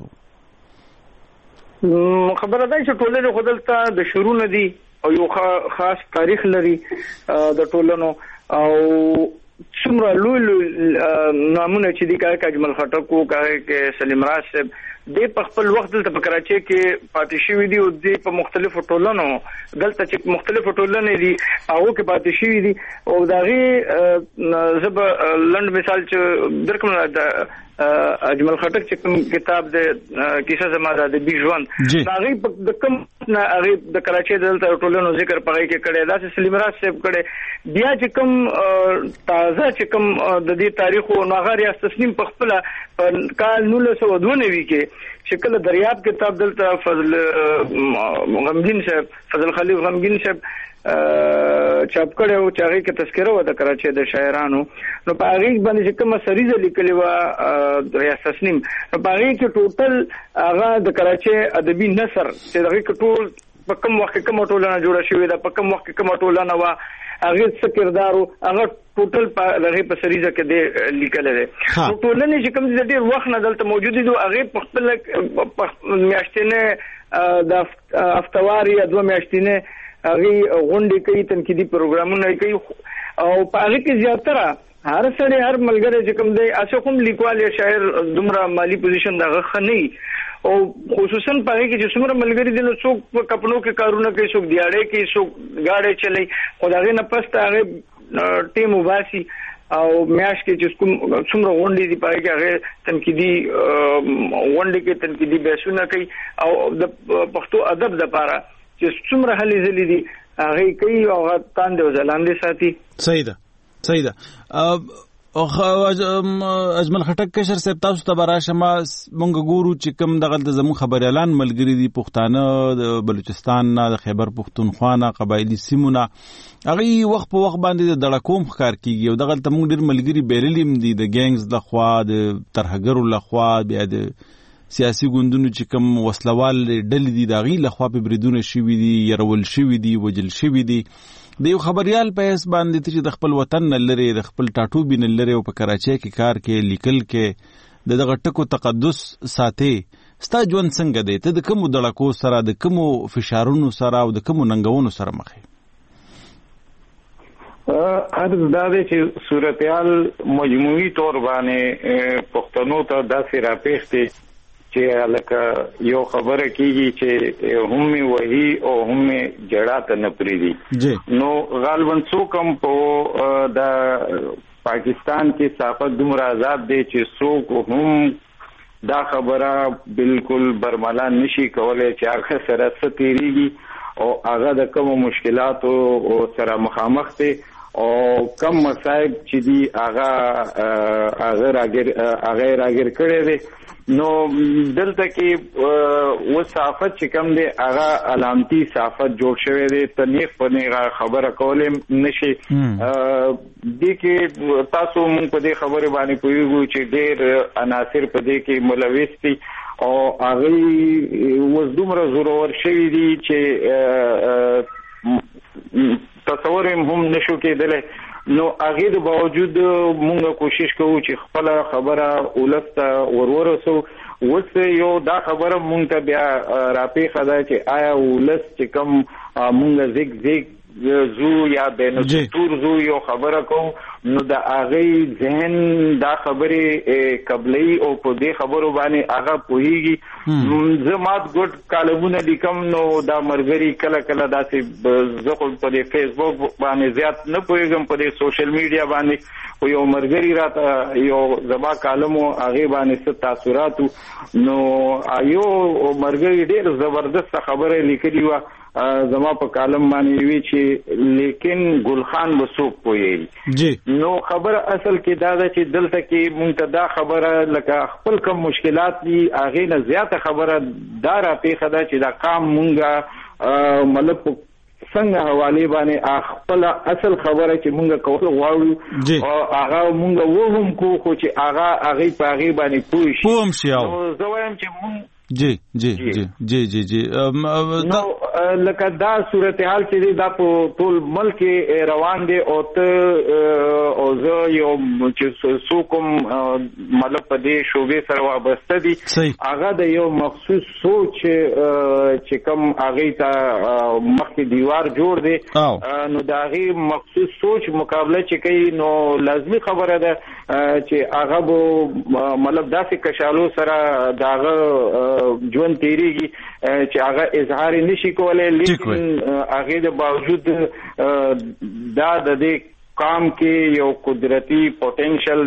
خبره ده چې ټولنې خو دلته د شروع دي او یو خاص تاریخ لري د ټولنو او څومره لوی نامونه چې دي کای اجمل خټک کای کې سلیم راز صاحب د په خپل وخت دلته په کراچۍ کې پاتې شوی دي او د په مختلفو ټولنو دلته چې مختلفو ټولنې دي هغه کې پاتې شوی دي او داغي زب لند مثال چې درکمه اجمل خټک چې کوم کتاب د کیسه زما د ادبي ژوند هغه د کوم نه هغه د کراچۍ دلته ټولنو ذکر پغې کې کړي دا چې سلیم راز صاحب کړي بیا چې کوم تازه چې کوم د دې تاریخ او ناغه ریاست تسنیم په خپل کال 1992 کې شکل دریاب کتاب دلته فضل غمگین صاحب فضل خلیل غمگین صاحب چاپ کړو چې هغه کې تذکره و د کراچۍ د شاعرانو نو په هغه باندې چې کومه سریزه لیکلې و ریاست تسنیم په هغه کې ټوټل هغه د کراچۍ ادبي نثر چې هغه کې ټول په کوم وخت کې کومه ټولنه جوړه شوې ده په کوم وخت کې کومه ټولنه و هغه څه کردارو هغه ټوټل په هغه په سریزه کې د لیکل دي نو ټولنه چې کوم د ډیر وخت نه دلته موجود دي هغه په خپل میاشتنه د افتواری د میاشتنه هغه غونډې کوي تنقیدي پروګرامونه کوي او په هغه کې زیاتره هر سړی هر ملګری چې کوم دی اسه کوم لیکوال یا شاعر دومره مالی پوزیشن دغه خني او خصوصا په هغه کې چې څومره ملګری دي نو څوک په کپنو کې کارونه کوي څوک دیاړې کوي څوک گاډي چلای خدای نه پسته هغه ټیم وباسي او میاش کې چې کوم څومره غونډې دي په هغه کې تنقیدي غونډې کې تنقیدي بحثونه کوي او د پښتو ادب لپاره چې څومره هلې ځلې دي هغه کوي او تاند او ځلاندې ساتي صحیح ده او اجمل خټک کشر صاحب تاسو ته براشه ما مونږ ګورو چې کوم دغه زمو خبر اعلان ملګری دي پښتانه د بلوچستان نه د خیبر پښتونخوا نه قبایلی سیمونه هغه وخت په وخت باندې د دړکوم ښکار کیږي او دغه ته مونږ ډیر ملګری بیرلیم دي د ګینګز د خوا د ترهګرو لخوا بیا د سیاسي ګوندونو چې کوم وسلوال ډلې دي داغي لخوا په بریدونه شوي دي يرول شوي دي وجل شوي دي د یو خبريال په اس باندې چې د خپل وطن نه لري د خپل ټاټوبي نه لري او په کراچۍ کې کار کې لیکل کې دغه ټکو تقدس ساتي ستا ژوند څنګه دی ته د کوم دړکو سره د کوم فشارونو سره او د کوم ننګونو سره مخ عرض دا دی چې صورتحال مجموعي تور باندې پښتنو ته داسې راپېښتې چې لکه یو خبره کیږي چې هم وਹੀ او هم جړه ته نه پریدي نو غالبا څوک هم په د پاکستان کې صحافت دومره آزاد دی چې څوک هم دا خبره بالکل برملا نشي کولای چې هغه سره ستېریږي او هغه د کوم مشکلاتو سره مخامخ دي او کم مصائب چې دي هغه راګر کړي دي نو دلته کې و صحافت چې کوم دی هغه علامتي صحافت جوړ شوی دی تنیخ په خبره کولم نشي دې کې تاسو مونږ په دې خبره باندې پوهیږو چې ډېر عناصر په دې کې ملوث دي او هغه وزدومره زورور شوی دي چې تصور هم نشو کېدلی نو هغه د باوجود مونږ کوشش کوو چې خپل خبره ولسته ورورسو وس یو دا خبره مونږ ته بیا راپېښه ده چې آیا ولس چې کوم مونږ زیګ زو یا بین دستور زو یو خبره کوم نو دا هغه ذهن دا خبره قبلي او په دې خبرو باندې هغه پوهیږي زمات ګډ کالمونه لیکم نو دا مرګري کله کله داسې زه خو په دې فیسبوک باندې زیات نه پوهیږم په دې سوشل میډیا باندې او یو مرګري راته یو زما کالمو هغه باندې ست تاثیراتو نو یو مرګري ډېر زبردست خبره لیکلی و زما په کالم باندې وی چې لیکن ګلخان وسوق پوي نو خبر اصل کې دا ده چې دلته کې منتدا خبره لکه خپل کوم مشکلات دي هغه نه زیاته خبره دارا پیښه ده چې دا قام مونږه مطلب څنګه حواله باندې خپل اصل خبره چې مونږه کول غواړو او هغه مونږه وهم کو خو چې هغه په هغه باندې پوه شي نو زه وایم چې مونږ جی نو لکه دا صورتحال چې دا په ټول ملک روان دي او او زه یو چې څوکم مطلب په دې شوبې سره وابسته دي هغه د یو مخصوص سوچ چې کوم هغه ته مخکې دیوار جوړ دی نو دا هغه مخصوص سوچ مقابله چې کوي نو لازمي خبره ده چې هغه به مطلب داسې کشالو سره داغه ژوند تیریږي چې هغه اظهار نشي کولای لیکن هغه د باوجود دا د دې کام کې یو قدرتي پوتنشل دی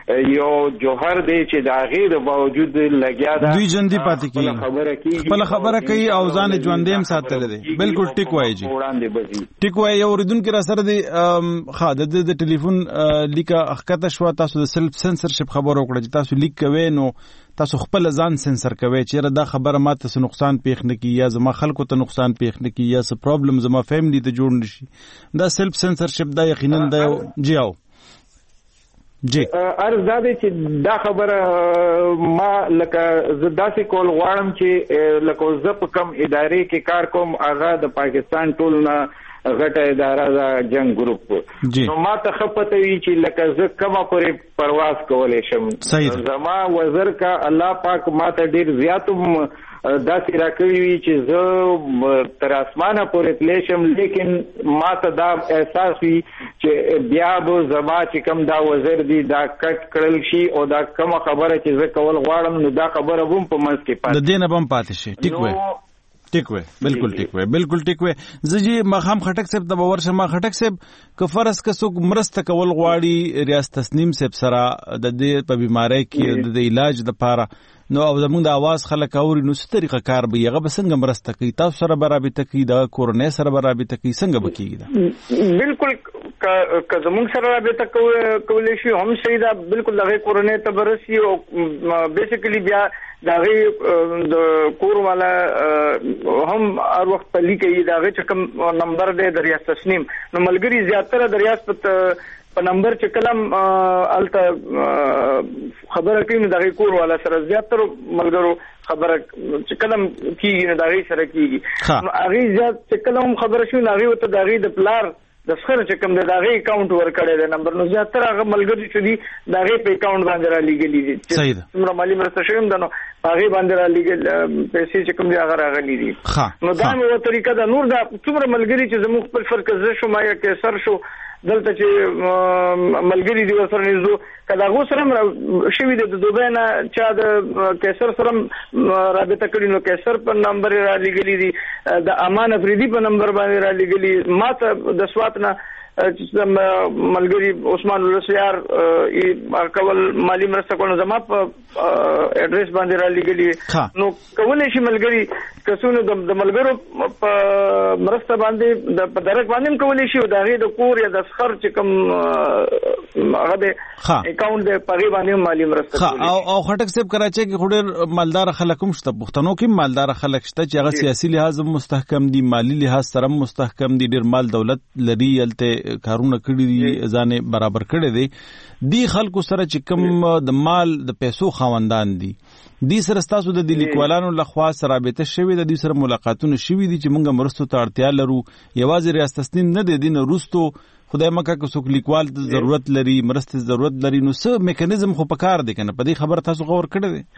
یو جوهر دی چې د هغې د باوجود لګیا ده دوی ژوندي پاتې کېږي خپله خبره کوي او ځان یې ژوندی هم ساتلی دی. بالکل ټیک وایي جي ټیک وایي. یو اورېدونکي را سره دی د ټلیفون لیکه ښکته شوه. تاسو د سلف سنسرشپ خبره وکړه چې تاسو لیک کوئ نو تاسو خپل ځان سنسر کوئ چې دا خبره ماته څه نقصان پیښ نه کړي یا زما خلکو ته نقصان پیښ نه کړي یا څه پرابلم زما فیملی ته جوړ نه شي. دا سلف سنسرشپ دا یقینا دا جی او جی عرض دا دی چې دا خبره ما لکه زه داسې کول غواړم چې لکه زه په کم ادارې کې کار کوم هغه د پاکستان ټول نه غټه اداره ده جنگ ګروپ نو ما ته خپته وی چې لکه زه کومه پورې پرواز کولای شم. زما وزر کا الله پاک ما ته ډیر زیاتم داسې راکوي وي چې زه تر اسمانه پورې تللی شم لیکن ما ته دا احساس وي چې بیا به زما چې کوم دا وزر دی دا کټ کړل شي او دا کومه خبره چې زه کول غواړم نو دا خبره به هم په منځ کې پاتې د دې نه به هم پاتې شي. ټیک وایي ټیک وایي بالکل ټیک وایي بالکل ټیک وایي. زه چې ماښام خټک صاحب ته به ورشم. خټک صاحب که فرض که څوک مرسته کول غواړي ریاست تسنیم صاحب سره د دې په بیمارۍ کې د علاج دپاره نو او زمونږ د اواز خلک اوري نو څه طریقه کار به هغه به څنګه مرسته کوي؟ تاسو سره به رابطه کوي د کورنۍ سره به رابطه کوي څنګه به کېږي؟ دا بالکل که زمونږ سره رابطه کولی شي هم صحیح ده. بالکل د هغې کورنۍ ته به رسي او بیسیکلي بیا د هغې د کور والا هم هر وخت پلي کوي د هغې چې کوم نمبر دی د ریاست تسنیم نو ملګري زیاتره د ریاست په نمبر چې کلم الته خبره کوي نو د هغې کور والا سره زیاتره ملګرو خبره چې کلم کېږي نو د هغې سره کېږي نو هغې زیات چې کلم خبره شوي نو هغې ورته د هغې د پلار د سخر چې کوم د هغې اکاونټ ورکړی دی نمبر نو زیاتره هغه ملګري چې دي د هغې په اکاونټ باندې رالیږلي دي چې څومره مالي مرسته شوې ده نو په هغې باندې رالیږل پیسې چې کوم دي هغه راغلي دي. نو دا مې یوه طریقه ده. نور دا څومره ملګري چې زموږ خپل فرق زه شوم یا کیسر شو دلته چې ملګري دي ورسره نږدو که د هغو سره هم شوي دي د دوبۍ نه چا د کیسر سره هم رابطه کړي نو کیسر په نمبر یې رالیږلي دي د امان افریدي په نمبر باندې رالیږلي ما ته د سوات نه ملګري عثمان الرسیار کول مالی مرسته کول زما په اډرس باندې را لګلی نو کولای شي ملګري کسونه د ملګرو په مرسته باندې د درک باندې کولای شي دا غي د کور یا د سخر چې کوم هغه د اکاونټ د پغی باندې مالی مرسته او خټک صاحب کراچي کې خوري مالدار خلک هم شته پښتنو کې مالدار خلک شته چې هغه سیاسي لحاظ مستحکم دي مالی لحاظ سره مستحکم دي ډیر مال دولت لري یلته کارونه کړی دي ځان برابر کړی دي دی خلکو سره چې کوم د مال د پیسو خاوندان دي دی سره تاسو د لیکوالانو لخوا سره رابطه شوی د دې سره ملاقاتونه شوی دي چې موږ مرستو ته اړتیا لرو یوازې ریاست تسنیم نه دی دین روستو خدای مکه که څوک لیکوال ته ضرورت لري مرستې ضرورت لري نو څه میکانیزم خو پکار دی کنه په دې خبر تاسو غور کړی دی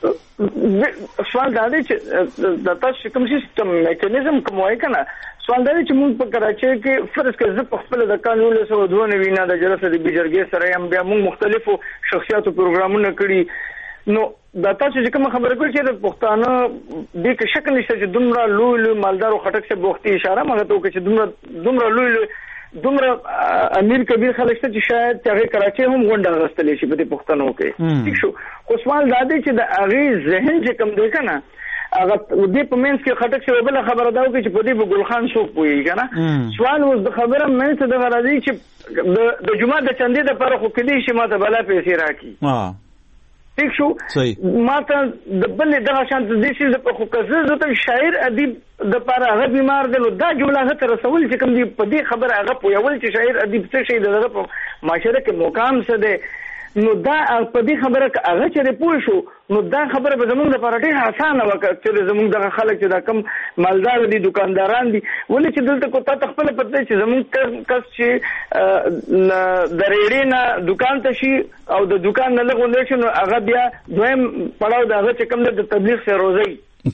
سوال دا دی چې د تاسو کوم سیستم میکانیزم کوم وای کنه سوال دا دی چې موږ په کراچۍ کې فرض کړه زه په خپل د کال 1992 نه د جلسه د بجرګي سره یم بیا موږ مختلفو شخصیاتو پروګرامونه کړي نو دا تاسو چې کوم خبره کوي چې د پښتانه د کې شک نشته چې دومره لوی مالدار او خټک څخه بوختي اشاره مغه ته کوي چې دومره لوی دومره امیر کبیر خلک چې شاید هغه کراچۍ هم غونډه غستلې شي په پښتنو کې ٹھیک شو خو سوال دا دی چې د هغه ذهن چې کوم دی کنه هغه دې په منځ کې خټک څه بل خبره دا وکړي چې په دې په ګلخان شو کوي کنه سوال اوس د خبره منځ ته د غراضي چې د جمعه د چندې د پر خو کې شي ماته بلا پیسې راکې ٹھیک شو ماته د بل دغه شانت د شي په خو کزه ته شاعر ادیب د پاره هغه بیمار دی نو دا جمله هغه رسول چې کوم دی په دې خبره هغه په یول چې شاعر ادیب څه شي دغه په معاشره کې مقام څه دی نو دا په دې خبره هغه چې پوه شو نو دا خبره به زمونږ لپاره ډېره اسانه وکړه چې زمونږ دغه خلک چې دا کم مالدار دي دکانداران دي ولې چې دلته کو تا خپل پته چې زمونږ کس چې د ریډي نه دکان ته شي او د دکان نه لغونډ شي نو هغه بیا دویم پړاو دا هغه چې کوم د تبلیغ سروزي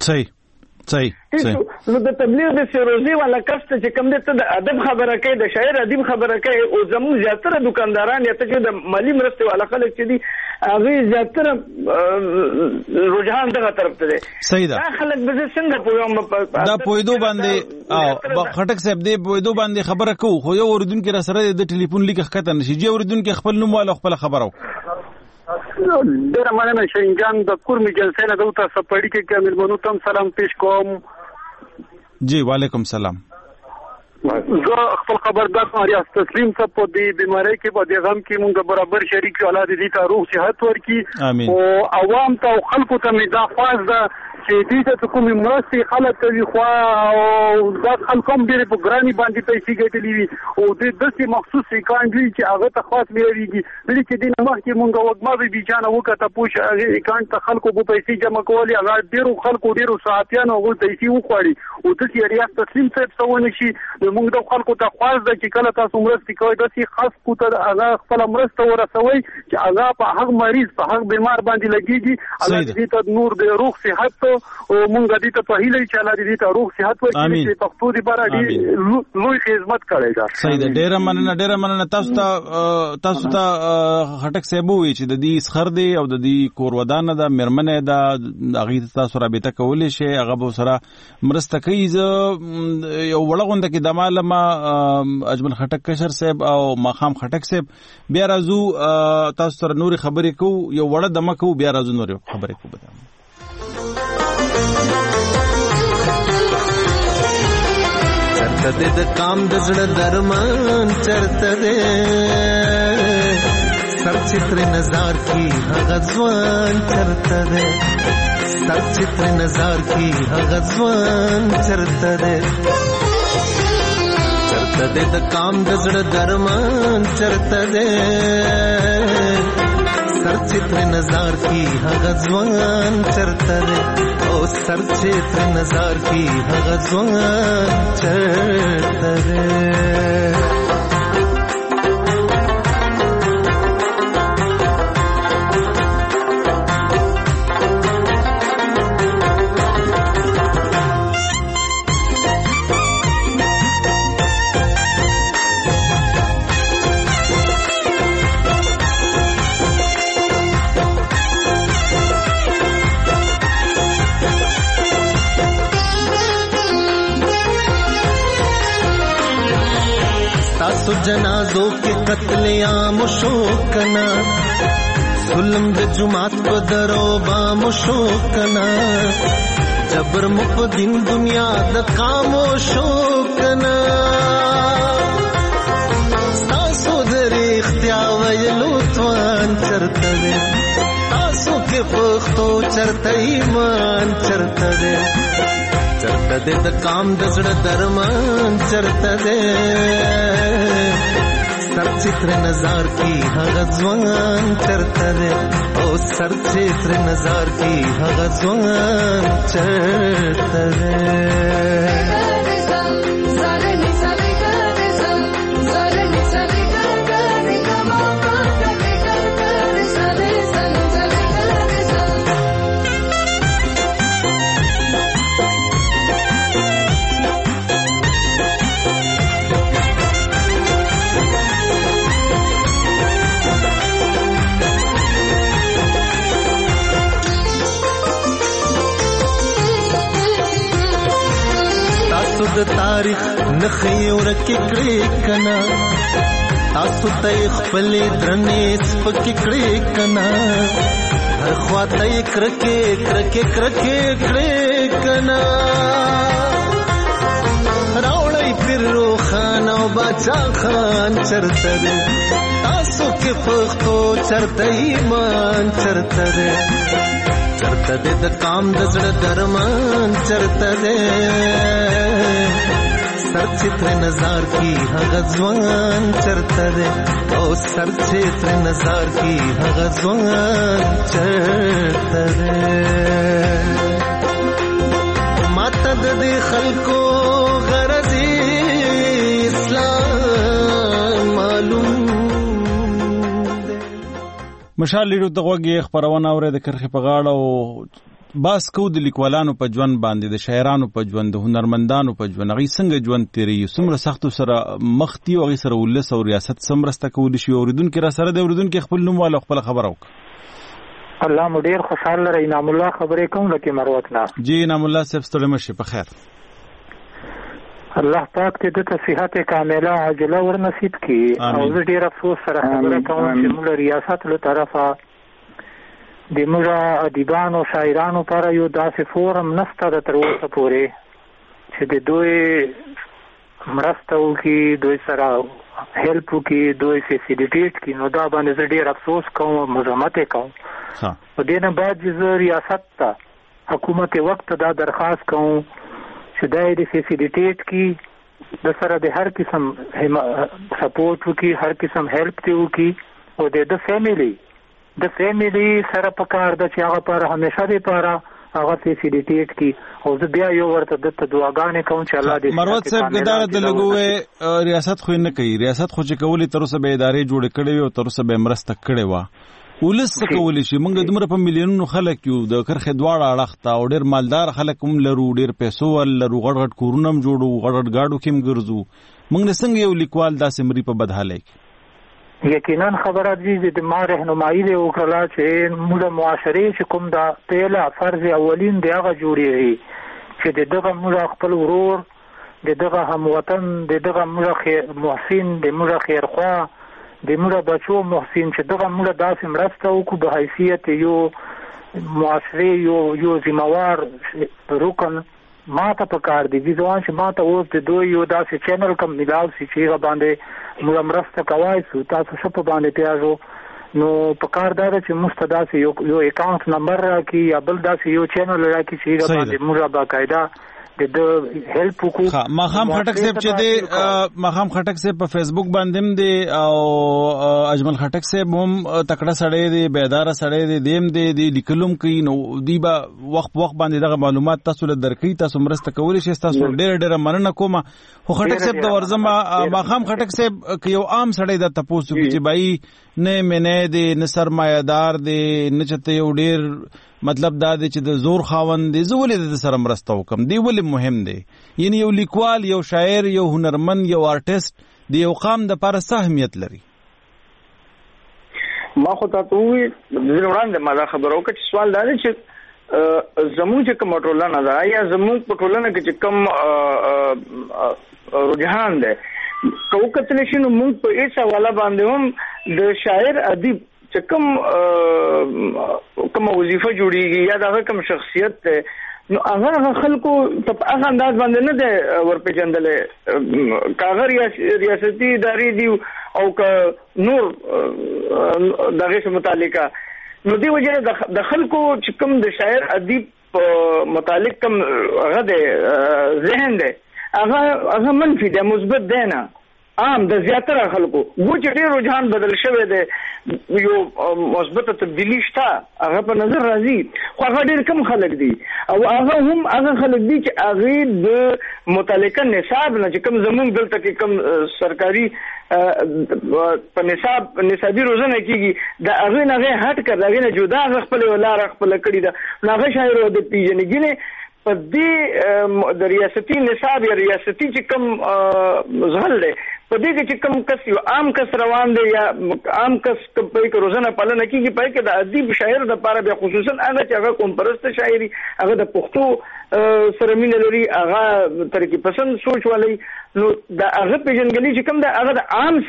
صحیح نو د تبلیغ د سروزي والا کس چې کوم د ادب خبره کوي د شاعر ادب خبره کوي او زموږ زیاتره دکانداران یا ته د مالی مرسته والا خلک چې دي هغه زیاتره رجحان دغه طرف ته دي صحیح ده دا خلک به څنګه پوهم دا پویدو باندې او خټک صاحب دې پویدو باندې خبره کو خو یو اوریدونکو را سره د ټلیفون لیک ښکته نشي چې اوریدونکو خپل نوم والا خپل خبرو ډېره مننه شاهین جان د کورمې جلسې نه دلته سپړی کې مېلمنو ته سلام پیش کوم. جی وعلیکم سلام. زه خپل خبردار ریاض تسلیم صاحب په دې بیماری کې په دې غم کې مونږ برابر شریک یو. الله دې ته روغ صحت ورکړي او عوام ته او خلکو ته مې دا خواست ده چې دې ته کومې مرستې خلک کوي خو او دا خلک هم ډېرې په ګراني باندې پیسې ګټلې وي او دې داسې مخصوص اکاونټ وي چې هغه ته خاص مېلېږي. ولې چې دې نه مخکې مونږ وږمه بي جانه وکړه پوښ هغې اکاونټ ته خلکو به پیسې جمع کولې هغه ډېرو خلکو ډېرو صحافیانو هغوی پیسې وخوړي او داسې ریاض تسلیم صاحب څه ونه شي. مونږ د خلکو ته خواست ده چې کله تاسو مرستې کوئ داسې خاص ته هغه خپله مرسته ورسوئ چې هغه په هغه مریض په هغه بیمار باندې لګېږي. الله دې ته نور د روغ صحت او مونږ دې ته په هیله چې الله دې ته روغ صحت ورکړي چې پښتو دپاره ډېر لوی خدمت کړی ده. صحیح ده. ډېره مننه تاسو ته خټک صاحب ووایي چې د دې سخر دی او د دې کور ودانه ده مېرمنې ده هغې ته تاسو رابطه کولی شئ هغه به سره مرسته کوي. زه یو وړه غونډه کې د معلمه اجمل خټک کشر صاحب او ماخام خټک صاحب بیا راځو تاسو سره نورې خبرې کوو یو وړه دمه کوو بیا راځو نورې خبرې کوو. چرته دې د کام د زړه درمان چرته دې سر چتر نظر کی هغه ځوان چرته دې سر چتر نظر کی هغه ځوان چرته دې چرته دې د کام د زړه درمان چرته دې سر چتر نظر کی هغه ځوان چرته دې او سر چتر نظر کی هغه ځوان چرته دې. تاسو جنازو کې قتل عام شو کنا ظلم د جماعت په درو بام شو کنا جبر مفدین دنیا د قامو شو کنا تاسو درې اختیار ویلو توان چرته تاسو کې پختو چرته ایمان چرته چرته دې د کام د زړه درمان چرته دې سر چتر نظر کی هغه ځوان چرته دې او سر چتر نظر کی هغه ځوان چرته دې. د تاریخ نخې ورکې کړې کنا تاسو ته خپل درنې سپکې کړې کنا هر خواته کرکې کرکې کرکې کړې کنا راوړې پیر روخان او باچا خان چرته دې تاسو کې پښتو چرته ایمان چرته دې چرته دې د کام د زړه درمان چرته دې سر چتر نظر کی هغه ځوان چرته دې او سر چتر نظر کی هغه ځوان چرته دې. ماته د دې خلکو غرضی اسلام معلوم مشال لیدو د غوږی خبرونه اورې د کرخې په غاړه او باس کو د لیکوالانو په ژوند باندې د شاعرانو په ژوند د هنرمندانو په ژوند هغه څنګه ژوند تیری څومره سختو سره مختی او هغه سره ولس او ریاست سمرسته کول شي اوریدونکو را سره د اوریدونکو خپل نوم والا خپل خبر او الله مدیر خوشاله رہی نام الله خبرې کوم لکه مروت نه جی نام الله صاحب ستړي مشه په خیر الله پاک دې د صحت کامله عاجله ور نصیب کړي او زه ډیر افسوس سره خبره کوم چې موږ ریاست له طرفه د موږ ادیبانو شاعرانو لپاره یو داسې فورم نشته د تر اوسه پورې چې د دوی مرسته وکړي، دوی سره هیلپ وکړي، دوی فیسیلیټیټ کړي. نو دا باندې زه ډېر افسوس کوم، مزاحمت یې کوم. په دې نه بعد چې زه ریاست ته حکومت وقت دا درخواست کوم چې دا یې فیسیلیټیټ کړي، د سره د هر قسم سپورټ وکړي، هر قسم هیلپ ته وکړي، او د فیملی سره پکار ده چې هغه پر همیشه لپاره هغه فیسیلیټیټ کی. او زه بیا یو ورته د دعاګانې کوم چې الله دې مروت صاحب ګدار د لګوي ریاست خو نه کوي، ریاست خو چې کولی تر اوسه به ادارې جوړ کړي او تر اوسه به مرسته کړي وا ولس کولی شي. موږ دومره په میلیونونو خلک یو د کرخه دواړه اړخته او ډېر مالدار خلک هم لرو، ډېر پیسو ولرو، غړ غړ کورونه هم جوړو، غړ غړ گاډو کې هم ګرځو. موږ نه څنګه یو لیکوال داسې مري په بدحالۍ کې. یقینا خبره دې د ما رهنمایي دی وکړه چې موږ معاشري چې کوم دا پیله فرض اولین دی هغه جوړیږي چې دغه موږ خپل ورور، دغه هموطن، دغه موږ محسن، د موږ خیرخوا، د موږ بچو محسن چې دغه موږ داسې مرسته وکړو په حیثیت یو معاشري یو ذمہوار رکن. ما ته پکار دی ځوان چې ما ته اوس د دوی یو داسې چینل کوم ملاو سي چې هغه باندې موږ مرسته کوای سو، تاسو څه په باندې پیاژو. نو پکار دا چې مستداسي یو اکاونټ نمبر راکې یا بل داسې یو چینل راکې چې هغه باندې موږ باقاعده د هیلپ کو. ماخام خټک صاحب چې دی ماخام خټک صاحب په فیسبوک باندې هم دی او اجمل خټک صاحب هم تکړه سړی دی، بیدار سړی دی، دیم دی لیکلوم کوي. نو دی با وخت باندې دغه معلومات تاسو له درکې، تاسو مرسته کولی شئ. تاسو ډېر مننه کوم. خو خټک صاحب د ورزما ماخام خټک صاحب یو عام سړی د تاسو چې بای نه منه دی، نه سرمایدار دی، نه چته یو ډېر مطلب دا دی چې د زور خاوند دی، زه ولې د سره مرسته وکم؟ دی ولې مهم دی؟ یعنی یو لیکوال، یو شاعر، یو هنرمند، یو آرټیست د یو قام د لپاره څه اهمیت لري؟ ما خو تاسو وی وړاندې ما دا خبرو کې سوال دا دی چې زموږ چې کوم ټولنه ده یا زموږ په ټولنه کې چې کوم رجحان دی کوکتل شي، نو موږ په هیڅ حواله باندې هم د شاعر ادیب چې کوم وظیفه جوړیږي یا دا کوم شخصیت ته، نو هغه خلکو په هغه انداز باندې نه ده ورپېژندل. کاغذ ریاستي ادارې دی او که نور دغه څه متعلقه، نو دی وجه د خلکو چې کوم د شاعر ادیب متعلق کوم هغه ده ذهن ده هغه منفي ده، مثبت ده نه. عام د زیاتره خلکو و چې ډېر رجحان بدل شوی دی، یو مثبت تبدیلی شته، هغه په نظر راځي. خو هغه ډېر کم خلک دي او هغه خلک دي چې هغه د متعلقه نصاب نه چې کوم زمونږ دلته کې کوم سرکاري په نصابي روزنه کېږي د هغه نه هټ کړ، هغه نه جدا خپل ولار خپل کړی ده. هغه شاعر د پیژنګینه په دې د ریاستي نصاب یا ریاستي چې کوم ځل دی په دې کې چې کوم کس یو عام کس روان دی یا عام کس په روزنه پالنه کېږي، په کې د ادیب شاعر د لپاره بیا خصوصا هغه چې هغه قوم پرسته شاعري، هغه د پښتو سره مینه لري، هغه ترکیب پسند سوچ والی، نو د هغه پیژنګلي چې کوم د هغه د عام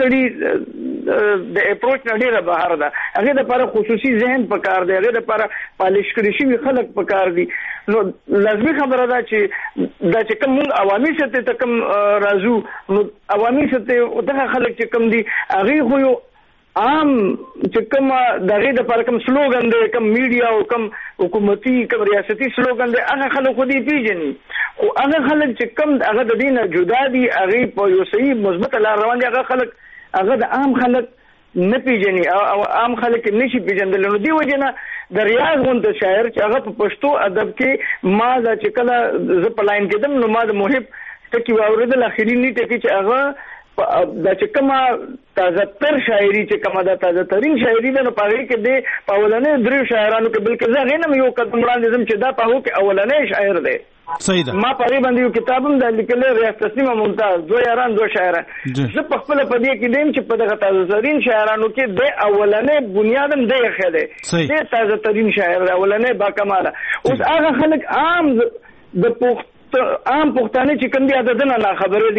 سړي د اپروچ نه ډیره بهر ده. هغه د لپاره خصوصي ذهن پکار دی، هغه د لپاره پالیش کړي شوی خلک پکار دي. نو لازمي خبره ده چې دا چې کوم عوامي سطح ته کوم راځو، نو عوامي سطح دغه خلک چې کوم دي هغه خو یو عام چې کوم دغه د لپاره کوم سلوګان دی، کوم میډیا او کوم حکومتي کوم ریاستي سلوګان دی، هغه خلک خو دې پیژني. خو هغه خلک چې کوم هغه د دین جدا دي، هغه په یو صحیح مثبت لار روان دي، هغه خلک هغه د عام خلک نه پیژني او عام خلک نشي پیژندل. نو دی وجنه د ریاض غوند شاعر چې هغه په پښتو ادب کې ما دا چې کله ز په لاین کېدم، نو ما د محب ټکی واوریدل اخیری نیټه کې چې هغه دا چې کومه تازه تر شاعري چې کومه دا تازه ترین شاعري ده، نو په هغه کې د اولنې درې شاعرانو کې بلکې زه غنم یو قدم وړاندې زم چې دا په هغه کې اولنې شاعر دی. صحیح ده. ما په هغه باندې یو کتاب هم د لیکل ریاض تسنیم ممتاز دو یاران دو شاعران، زه په خپل په دې کې دیم چې په دغه تازه ترین شاعرانو کې د اولنې بنیادم دی ښه دی، د تازه ترین شاعر اولنې با کماله. اوس هغه خلک عام د عام پښتانه چې کوم دي عادتونه نه خبره دي،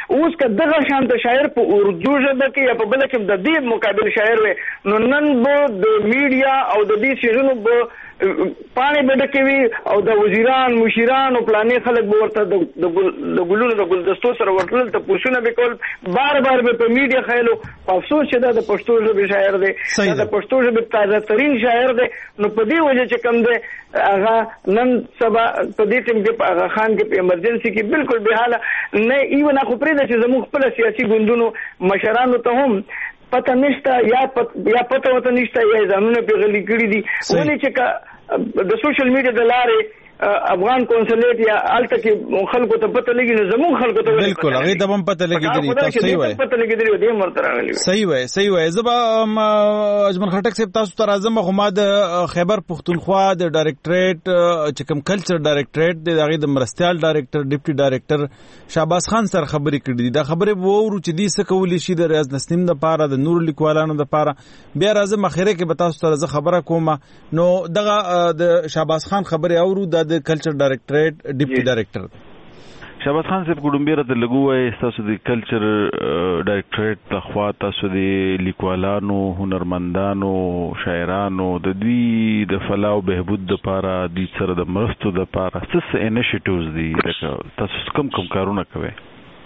اوس که دغه شانت شاعر په اردو ژبه کې یا په بل کې د دې مقابل شاعر وي نو نن به د میډیا او د دې سیزونو به پانی بډه کوي او د وزیران مشیران او پلانې خلک به ورته د ګلونو د ګلدستو سره ورتل ته پوښتنه وکول بار بار به په میډیا خایلو افسوس چې دا د پښتو ژبې شاعر دی دا د پښتو ژبې تازه ترين شاعر دی نو په دې وجه چې کم دی هغه نن سبا په دې ټیم کې په هغه خان کې په ایمرجنسي کې بالکل به حاله نه ایو نه خو پرې د چې زموږ خپل سیاسي ګوندونو مشرانو ته هم پته نشته یا پته وته نشته یا ځانونه په غلي کړی دي ولې چې د سوشل میډیا د لارې افغان کونسلیت یا الته کې خلکو ته پته لګي نو زموږ خلکو ته بالکل هغه ته هم پته لګي تاسو صحیح وایي پته لګي دی د مرته راغلی صحیح وایي زبا اجمل خټک صاحب تاسو ته راځم خو ما د خیبر پختونخوا د ډایریکټریټ چې کوم کلچر ډایریکټریټ د هغه د مرستيال ډایریکټر ډیپټي ډایریکټر شهباز خان سره خبرې کړې دي دا خبره وورو چې دې څه کولې شي د ریاض نسیم د پاره د نور لیکوالانو د پاره بیا راځم اخیره کې به تاسو ته خبره کوم نو دغه د شهباز خان خبره اورو د کلچر ډایریکټریټ ډیپټي ډایریکټر شهباز خان صاحب ګډمبيره ته لګوي تاسو د کلچر ډایریکټریټ تخوا تاسو د لیکوالانو هنرمندانو شاعرانو د دوی د فلاح او بهبود لپاره د سره د مرستو لپاره څه انیشیټیوز دي تاسو کوم کارونه کوي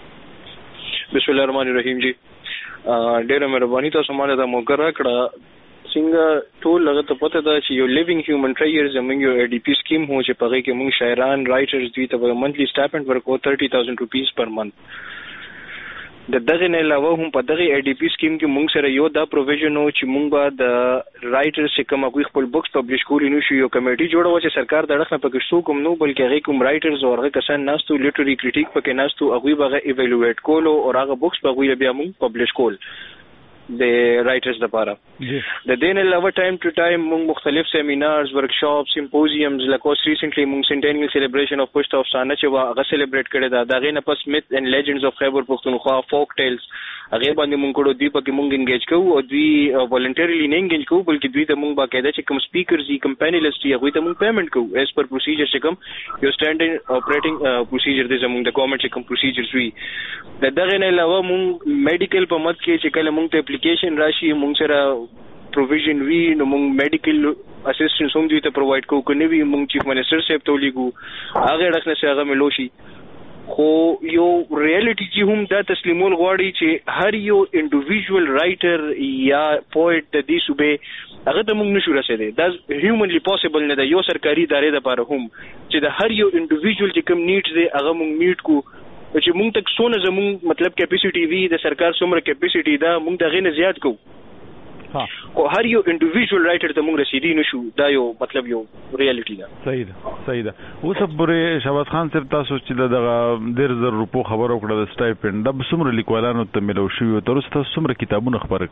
بسم الله الرحمن الرحیم جی ډیره مهرباني تاسو ماته دا موقع راکړه څنګه ټول لغه ته پته ده چې یو لیوینګ هیومن ټرایرز زمونږ یو ای ډی پی سکیم هو چې پغې کې موږ شاعران رائټرز دوی ته منثلی سټایپند ورکو 30,000 روپیز پر منث د دغه نه علاوه هم په دغه ای ډی پی سکیم کې موږ سره یو دا پروویژن او چې موږ به د رائټرز چې کوم کوئی خپل بوکس پبلش کولی نو شي یو کمیټي جوړو چې سرکار د اړخ نه پکښتو کوم نو بلکې هغه کوم رائټرز او هغه کسان ناستو لیټرری کریټیک پکې ناستو هغه به ایوالویټ کولو او هغه بوکس به بیا موږ پبلش کول د رائټرز لپاره د دین علاوه ټایم ټو ټایم موږ مختلف سیمینارز ورکشاپ سیمپوزیمز لکه اوس ریسنټلی موږ سنټینیل سیلیبریشن اف پښتو افسانه چې هغه سیلیبریټ کړی دا دغه نه پس میث اینڈ لیجنډز اف خیبر پختونخوا فوک ټیلز هغه باندې موږ کړو دی پکې موږ انګیج کوو او دوی والنټریلی نه انګیج کوو بلکې دوی ته موږ باقاعده چې کوم سپیکرز دي کوم پینلیست دي هغه ته موږ پیمنٹ کوو ایز پر پروسیجر چې کوم یو سټانډرډ اپریټینګ پروسیجر دی زموږ د ګورنمنت چې کوم پروسیجرز وي دغه نه علاوه موږ میډیکل په مت کې چې کله موږ ته اپلیکیشن راشي موږ سره پروویژن وی نو موږ میډیکل اسسټنس هم دوی ته پرووایډ کوو کنه وی موږ چیف منسٹر صاحب ته ولېګو هغه رخنه سره هغه ملوشي خو یو ریالټي چې هم دا تسلیمول غواړي چې هر یو انډیویډوال رائټر یا پوئټ د دې صوبې هغه ته موږ نشو رسېدای دا هیومنلی پوسیبل نه ده یو سرکاري ادارې لپاره هم چې د هر یو انډیویډوال چې کوم نیډز دی هغه موږ میټ کو چې موږ تک سونه زموږ مطلب کیپاسټي وی د سرکار څومره کیپاسټي دا موږ دغه نه زیات کو او هر یو انډیویډوال رائټر ته موږ رسیدي نشو دا یو مطلب یو ریالټي ده صحیح ده اوس پرې شهباز خان صاحب تاسو چې دغه 1,000 روپو خبر وکړه د سټایپند د څومره لیکوالانو ته ملو شو تر اوسه څومره کتابونه خبره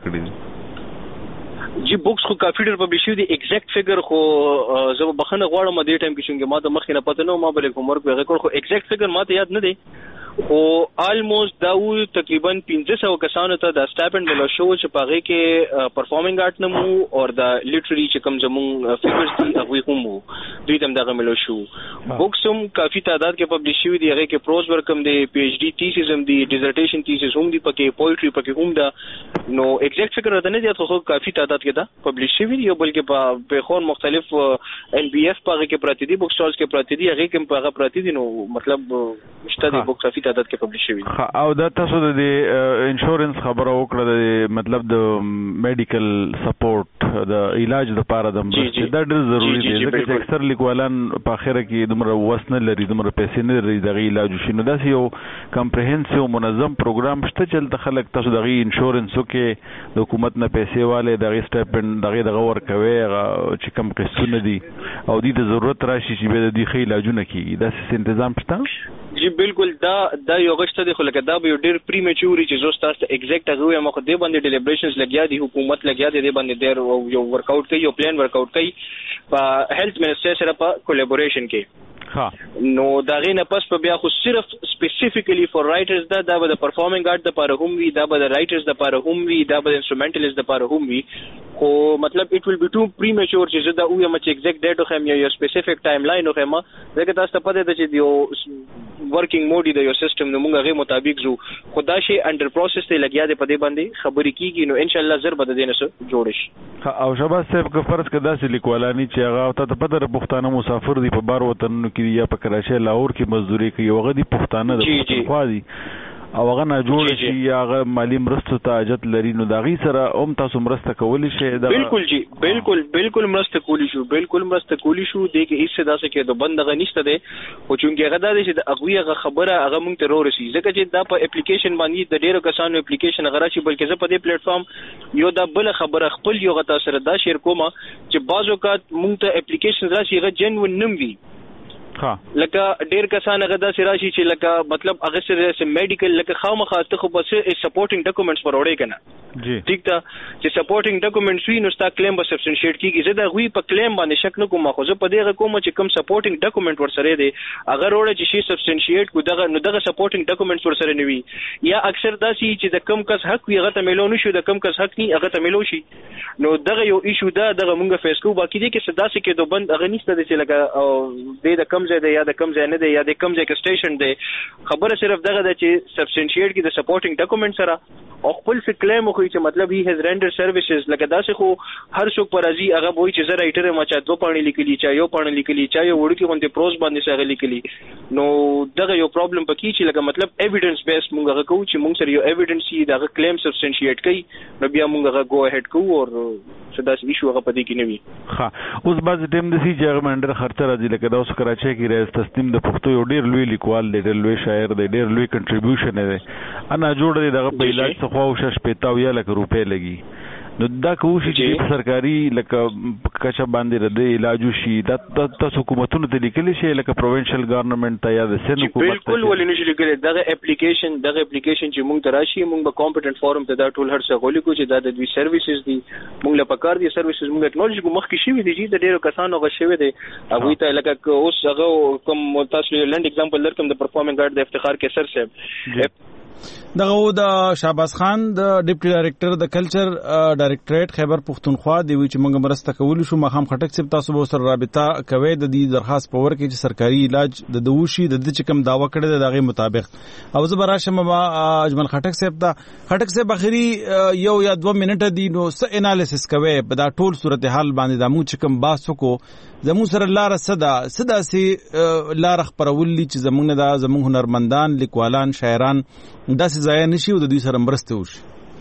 کړي جی بوکس خو کافی ډېر پبلش شوی دی ایگزیکټ فیګر خو زه بخنه غواړم د دې ټایم کې څنګه ما ته مخکې نه پته نو ما بل کوم ورک وغه خو ایگزیکټ فیګر ما ته یاد نه دی او آلموست دا تقریبا 1500 کسانو ته د سټایپند ملو شو چې پاغه کې پرفارمینګ آرټ نمو او د لیټرری چې کوم زمون فیګرز دي هغه هم دوی تم دغه ملو شو بوکس هم کافی تعداد کې پبلش شوی دی هغه کې پروز ورک هم دی پی ایچ ډی تھیسس هم دی ډیزرټیشن تھیسس هم دی پکې پوئټری پکې هم دا نو ایگزیکټ فیګر راته نه دی خو کافی تعداد کې دا پبلش شوی دی بلکې په خون مختلف ان بی ایف پاغه کې پراتی دی بوکس سټالز کې پراتی دی هغه کې پاغه پراتی دی نو مطلب مشته دی بوکس کافی تعداد کې پبلش شوی او دا تاسو د انشورنس خبره وکړه د مطلب د میډیکل سپورټ د علاج لپاره د مرستې دا ډېر ضروری دی ځکه چې اکثر لیکوالان په اخره کې دومره وسنه لري دومره پیسې نه لري د علاج شنو دا یو کمپریهنسیو منظم پروګرام شته چې د خلک تاسو د انشورنس کې د حکومت نه پیسې والے د سټایپند دغه ورکوي چې کم قسطونه دي او د ضرورت راشي چې به د دې علاجونه کوي دا څه تنظیم شته جی بالکل دا یو غشته دی خو لکه دا به ډیر پریمیچوري چې زو تاسو ایگزیکټ هغه ما خو دې باندې ډیلیبریشنز لګیا دي حکومت لګیا دي دې باندې ډیر یو ورک آوټ کوي یو پلان ورک آوټ کوي په هیلث منسټر سره په کولیبوریشن کې نو دا غي نه پس په بیا خو صرف سپیسیفیکلی فور رائټرز دا به د پرفارمینګ آرټ د لپاره هم وي، دا به د رائټرز د لپاره هم وي، دا به د انسټرومنټالیست د لپاره هم وي. خو مطلب اټ ویل بی ټو پریمیچور چې زه دا وایم چې ایگزیکټ ډیټ خو یو سپیسیفیک ټایم لاین خو ما زګ تاسو ته پته ده چې یو ورکینګ موډ دی یو سیستم نو موږ غي مطابق زو خدا شي انډر پروسس ته لګیا دی په دې باندې خبرې کیږي نو ان شاء الله زر بد دینه سره جوړ شي. او شباب صاحب که فرض کدا سې لیکوالانی چې هغه ته پته پښتانه مسافر دی په بار وطنونو کې یا په کراچۍ لاهور کې مزدوري کوي هغه دی پښتانه د پښتونخوا دي او هغه نه جوړ شي یا هغه مالی مرسته ته حاجت لري نو دا غي سره هم تاسو مرسته کولی شئ. بالکل جی بالکل مرسته کولی شو د کې هیڅ داسې کې د بندغه نشته ده او چونګه هغه د چې د اغویه خبره هغه مونږ ته ورسي ځکه چې دا په اپلیکیشن باندې د ډیرو کسانو اپلیکیشن غره شي بلکې زه په دې پلیټ فارم یو دا بل خبره خپل یو غتا سره دا شیر کوم چې بعضو کا مونږ ته اپلیکیشن راشي هغه جنون نم وي لکه ډیر کسان هغه داسې راشي چې لکه مطلب هغه سره میډیکل لکه خامخا ته خو بس سپورټینګ ډاکومېنټس پر وړي کنه جی ٹھیک تا چې سپورټینګ ډاکومېنټس وي نو ستا کلیم به سبسټنشیټ کیږي زه دا غوي په کلیم باندې شک نه کوم خو زه په دې کوم چې کوم سپورټینګ ډاکومېنټ ورسره دی هغه وروړي چې شي سبسټنشیټ کو دغه سپورټینګ ډاکومېنټس ورسره نه وي یا اکثر داسې چې د کم کس حق وي هغه ته ملو نشو د کم کس حق نه هغه ته ملو شي نو دغه یو ایشو دغه مونږه فیس کوو باقي دي کې صدا سي کې دوبند هغه نشته چې لکه د کم ځای دی یا د کم ځای نه دی یا د کم ځای کې سټیشن دی خبره صرف دغه د چې سبسټنشیټ کې د سپورټینګ ډاکومېنټ سره او خپل څه کلیم خو چې مطلب هی هز رینډر سرویسز لکه داسې خو هر څوک پر ازي هغه وایي چې زه رائټر ما چا دوه پاڼې لیکلي چا یو پاڼه لیکلي چا یو وړکی باندې پروز باندې څنګه لیکلي نو دغه یو پرابلم پکې چې لکه مطلب ایویډنس بیس مونږ هغه کوو چې مونږ سره یو ایویډنس یې دغه کلیم سبسټنشیټ کوي نو بیا مونږ هغه گو اهډ کوو او صدا ایشو هغه پدې کې نه وي. ها اوس باز ټیم د سی چې هغه منډر خرچه راځي لکه دا اوس کراچۍ کې ریاض تسنیم د پښتو یو ډیر لوی لیکوال دی ډیر لوی شاعر دی ډیر لوی کنټریبیوشن دی انا جوړ دی دغه په علاج څخه او شش پېتاو یا لکه روپې لګي نو دا کوشش چې سرکاري لکه کچا باندې رده علاج شي دا تاسو حکومتونو ته لیکل شي لکه پروینشل ګورنمنت ته یا د سن حکومت بالکل ولې نشي لیکل دغه اپلیکیشن چې موږ ته راشي موږ به کمپټنټ فورم ته دا ټول هر څه غوړي کو چې دا د دوی سرویسز دي موږ له پکار دي سرویسز موږ اکنالج کو مخکې شي وي دي چې د ډیرو کسانو غشوي دي هغه ته لکه اوس هغه کوم تاسو لند اگزامپل درکم د پرفارمینګ آرټ د افتخار کیسر صاحب دغه د شهباز خان د ډیپټي ډایریکټر د کلچر ډایریکټریټ خیبر پښتونخوا دی چې موږ مرسته کول شو مخام خټک سپ تاسو به سره رابطه کوي د دې درخواست په ور کې چې سرکاري علاج د دوشي د چې کوم داوا کړی دغه مطابق او زه براشم ما اجمل خټک سپ دا خټک سپ اخري یو یا 2 منټه دی نو س انالیسس کوي په دا ټول صورتحال باندې د مو چې کوم باسو کو زمو سره لار صدا سي لار خبرولي چې زمونږ د زمونږ هنرمندان لیکوالان شاعران داسې ځای نشي او د دوی سره مرسته وشي.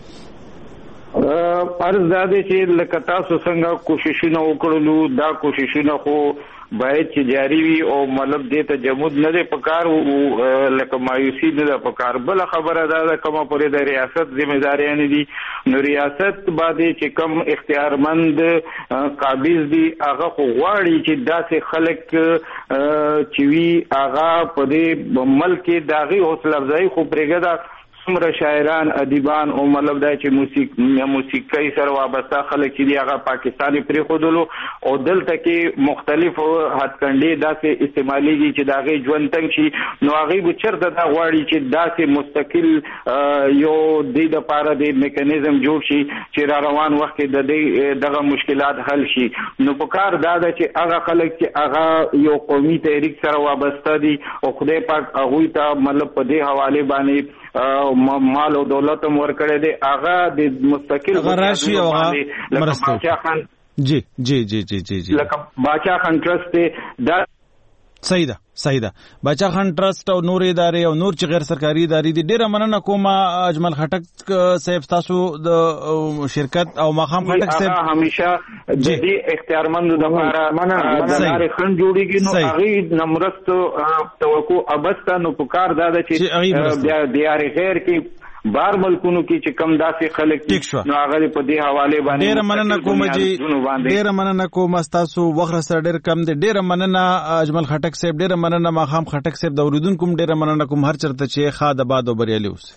عرض دا دی چې لکه تاسو څنګه کوششونه وکړلو دا کوششونه خو باید چې جاری وي او مطلب دې ته جمود نه دی پکار لکه مایوسی نه ده پکار بل خبره ده کومه پرې د ریاست ذمہداریان دي نو ریاست باندې چې کم اختیارمند قابض دي هغه خو غواړي چې داسې خلک چې وی هغه په دې ملک داغي حوصله افزایی خو پرېګه څومره شاعران ادیبان او مطلب دا چې موسیقي سره وابسته خلک چې دی هغه پاکستاني پرې خودلو او دلته کې مختلف هټکندې داسې استعماليږي چې داغه ژوند تنګ شي نو هغه به چرته دا غواړي چې داسې مستقل یو د لپاره د میکانیزم جوړ شي چې را روان وخت کې دغه مشکلات حل شي نو په کار دا چې هغه خلک چې هغه یو قومي تحریک سره وابسته دي او خدای پاک هغه ته مطلب په دې حواله باندې مال او دولت مور کړی دی هغه د مستقل غراشي او مرسته جی لکه باچا خان ټرست دا صحیح ده باچا خان ټرست او نور ادارې او نور چې غیر سرکاري ادارې دي ډیره مننه کوم اجمل خټک صاحب تاسو د شرکت او مخام خټک صاحب همیشه د دې اختیارمند د لپاره مننه خن جوړیږي نو هغه نمرست توقع ابسته نو پکار دا چې دیار غیر کې بار ملکونو کې چې کم داسې خلک نو هغه په دې حواله باندې ډیر مننه کوم چې ډیر مننه کوم تاسو وخت سره ډیر کم دی ډیر مننه اجمل خټک صاحب ډیر مننه مخام خټک صاحب د اوریدونکو ډیر مننه کوم هر چرته چې خاد آباد او بریالي اوس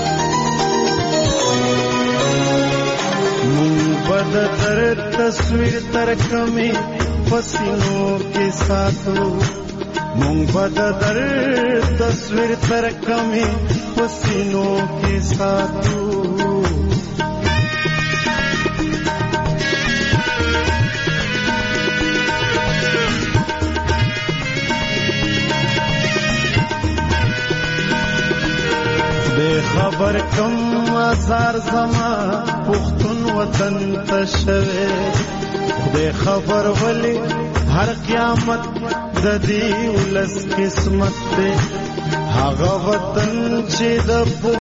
بد تر تصویر تر کمی پسینوں کے ساتھ مونږ بد در تصویر تر کمی پسینوں کے ساتھو بے خبر کم آزار زمان پختون وطن تشوے بے خبر ولی ہر قیامت ددی ولس قسمت دے هغه وطن چې د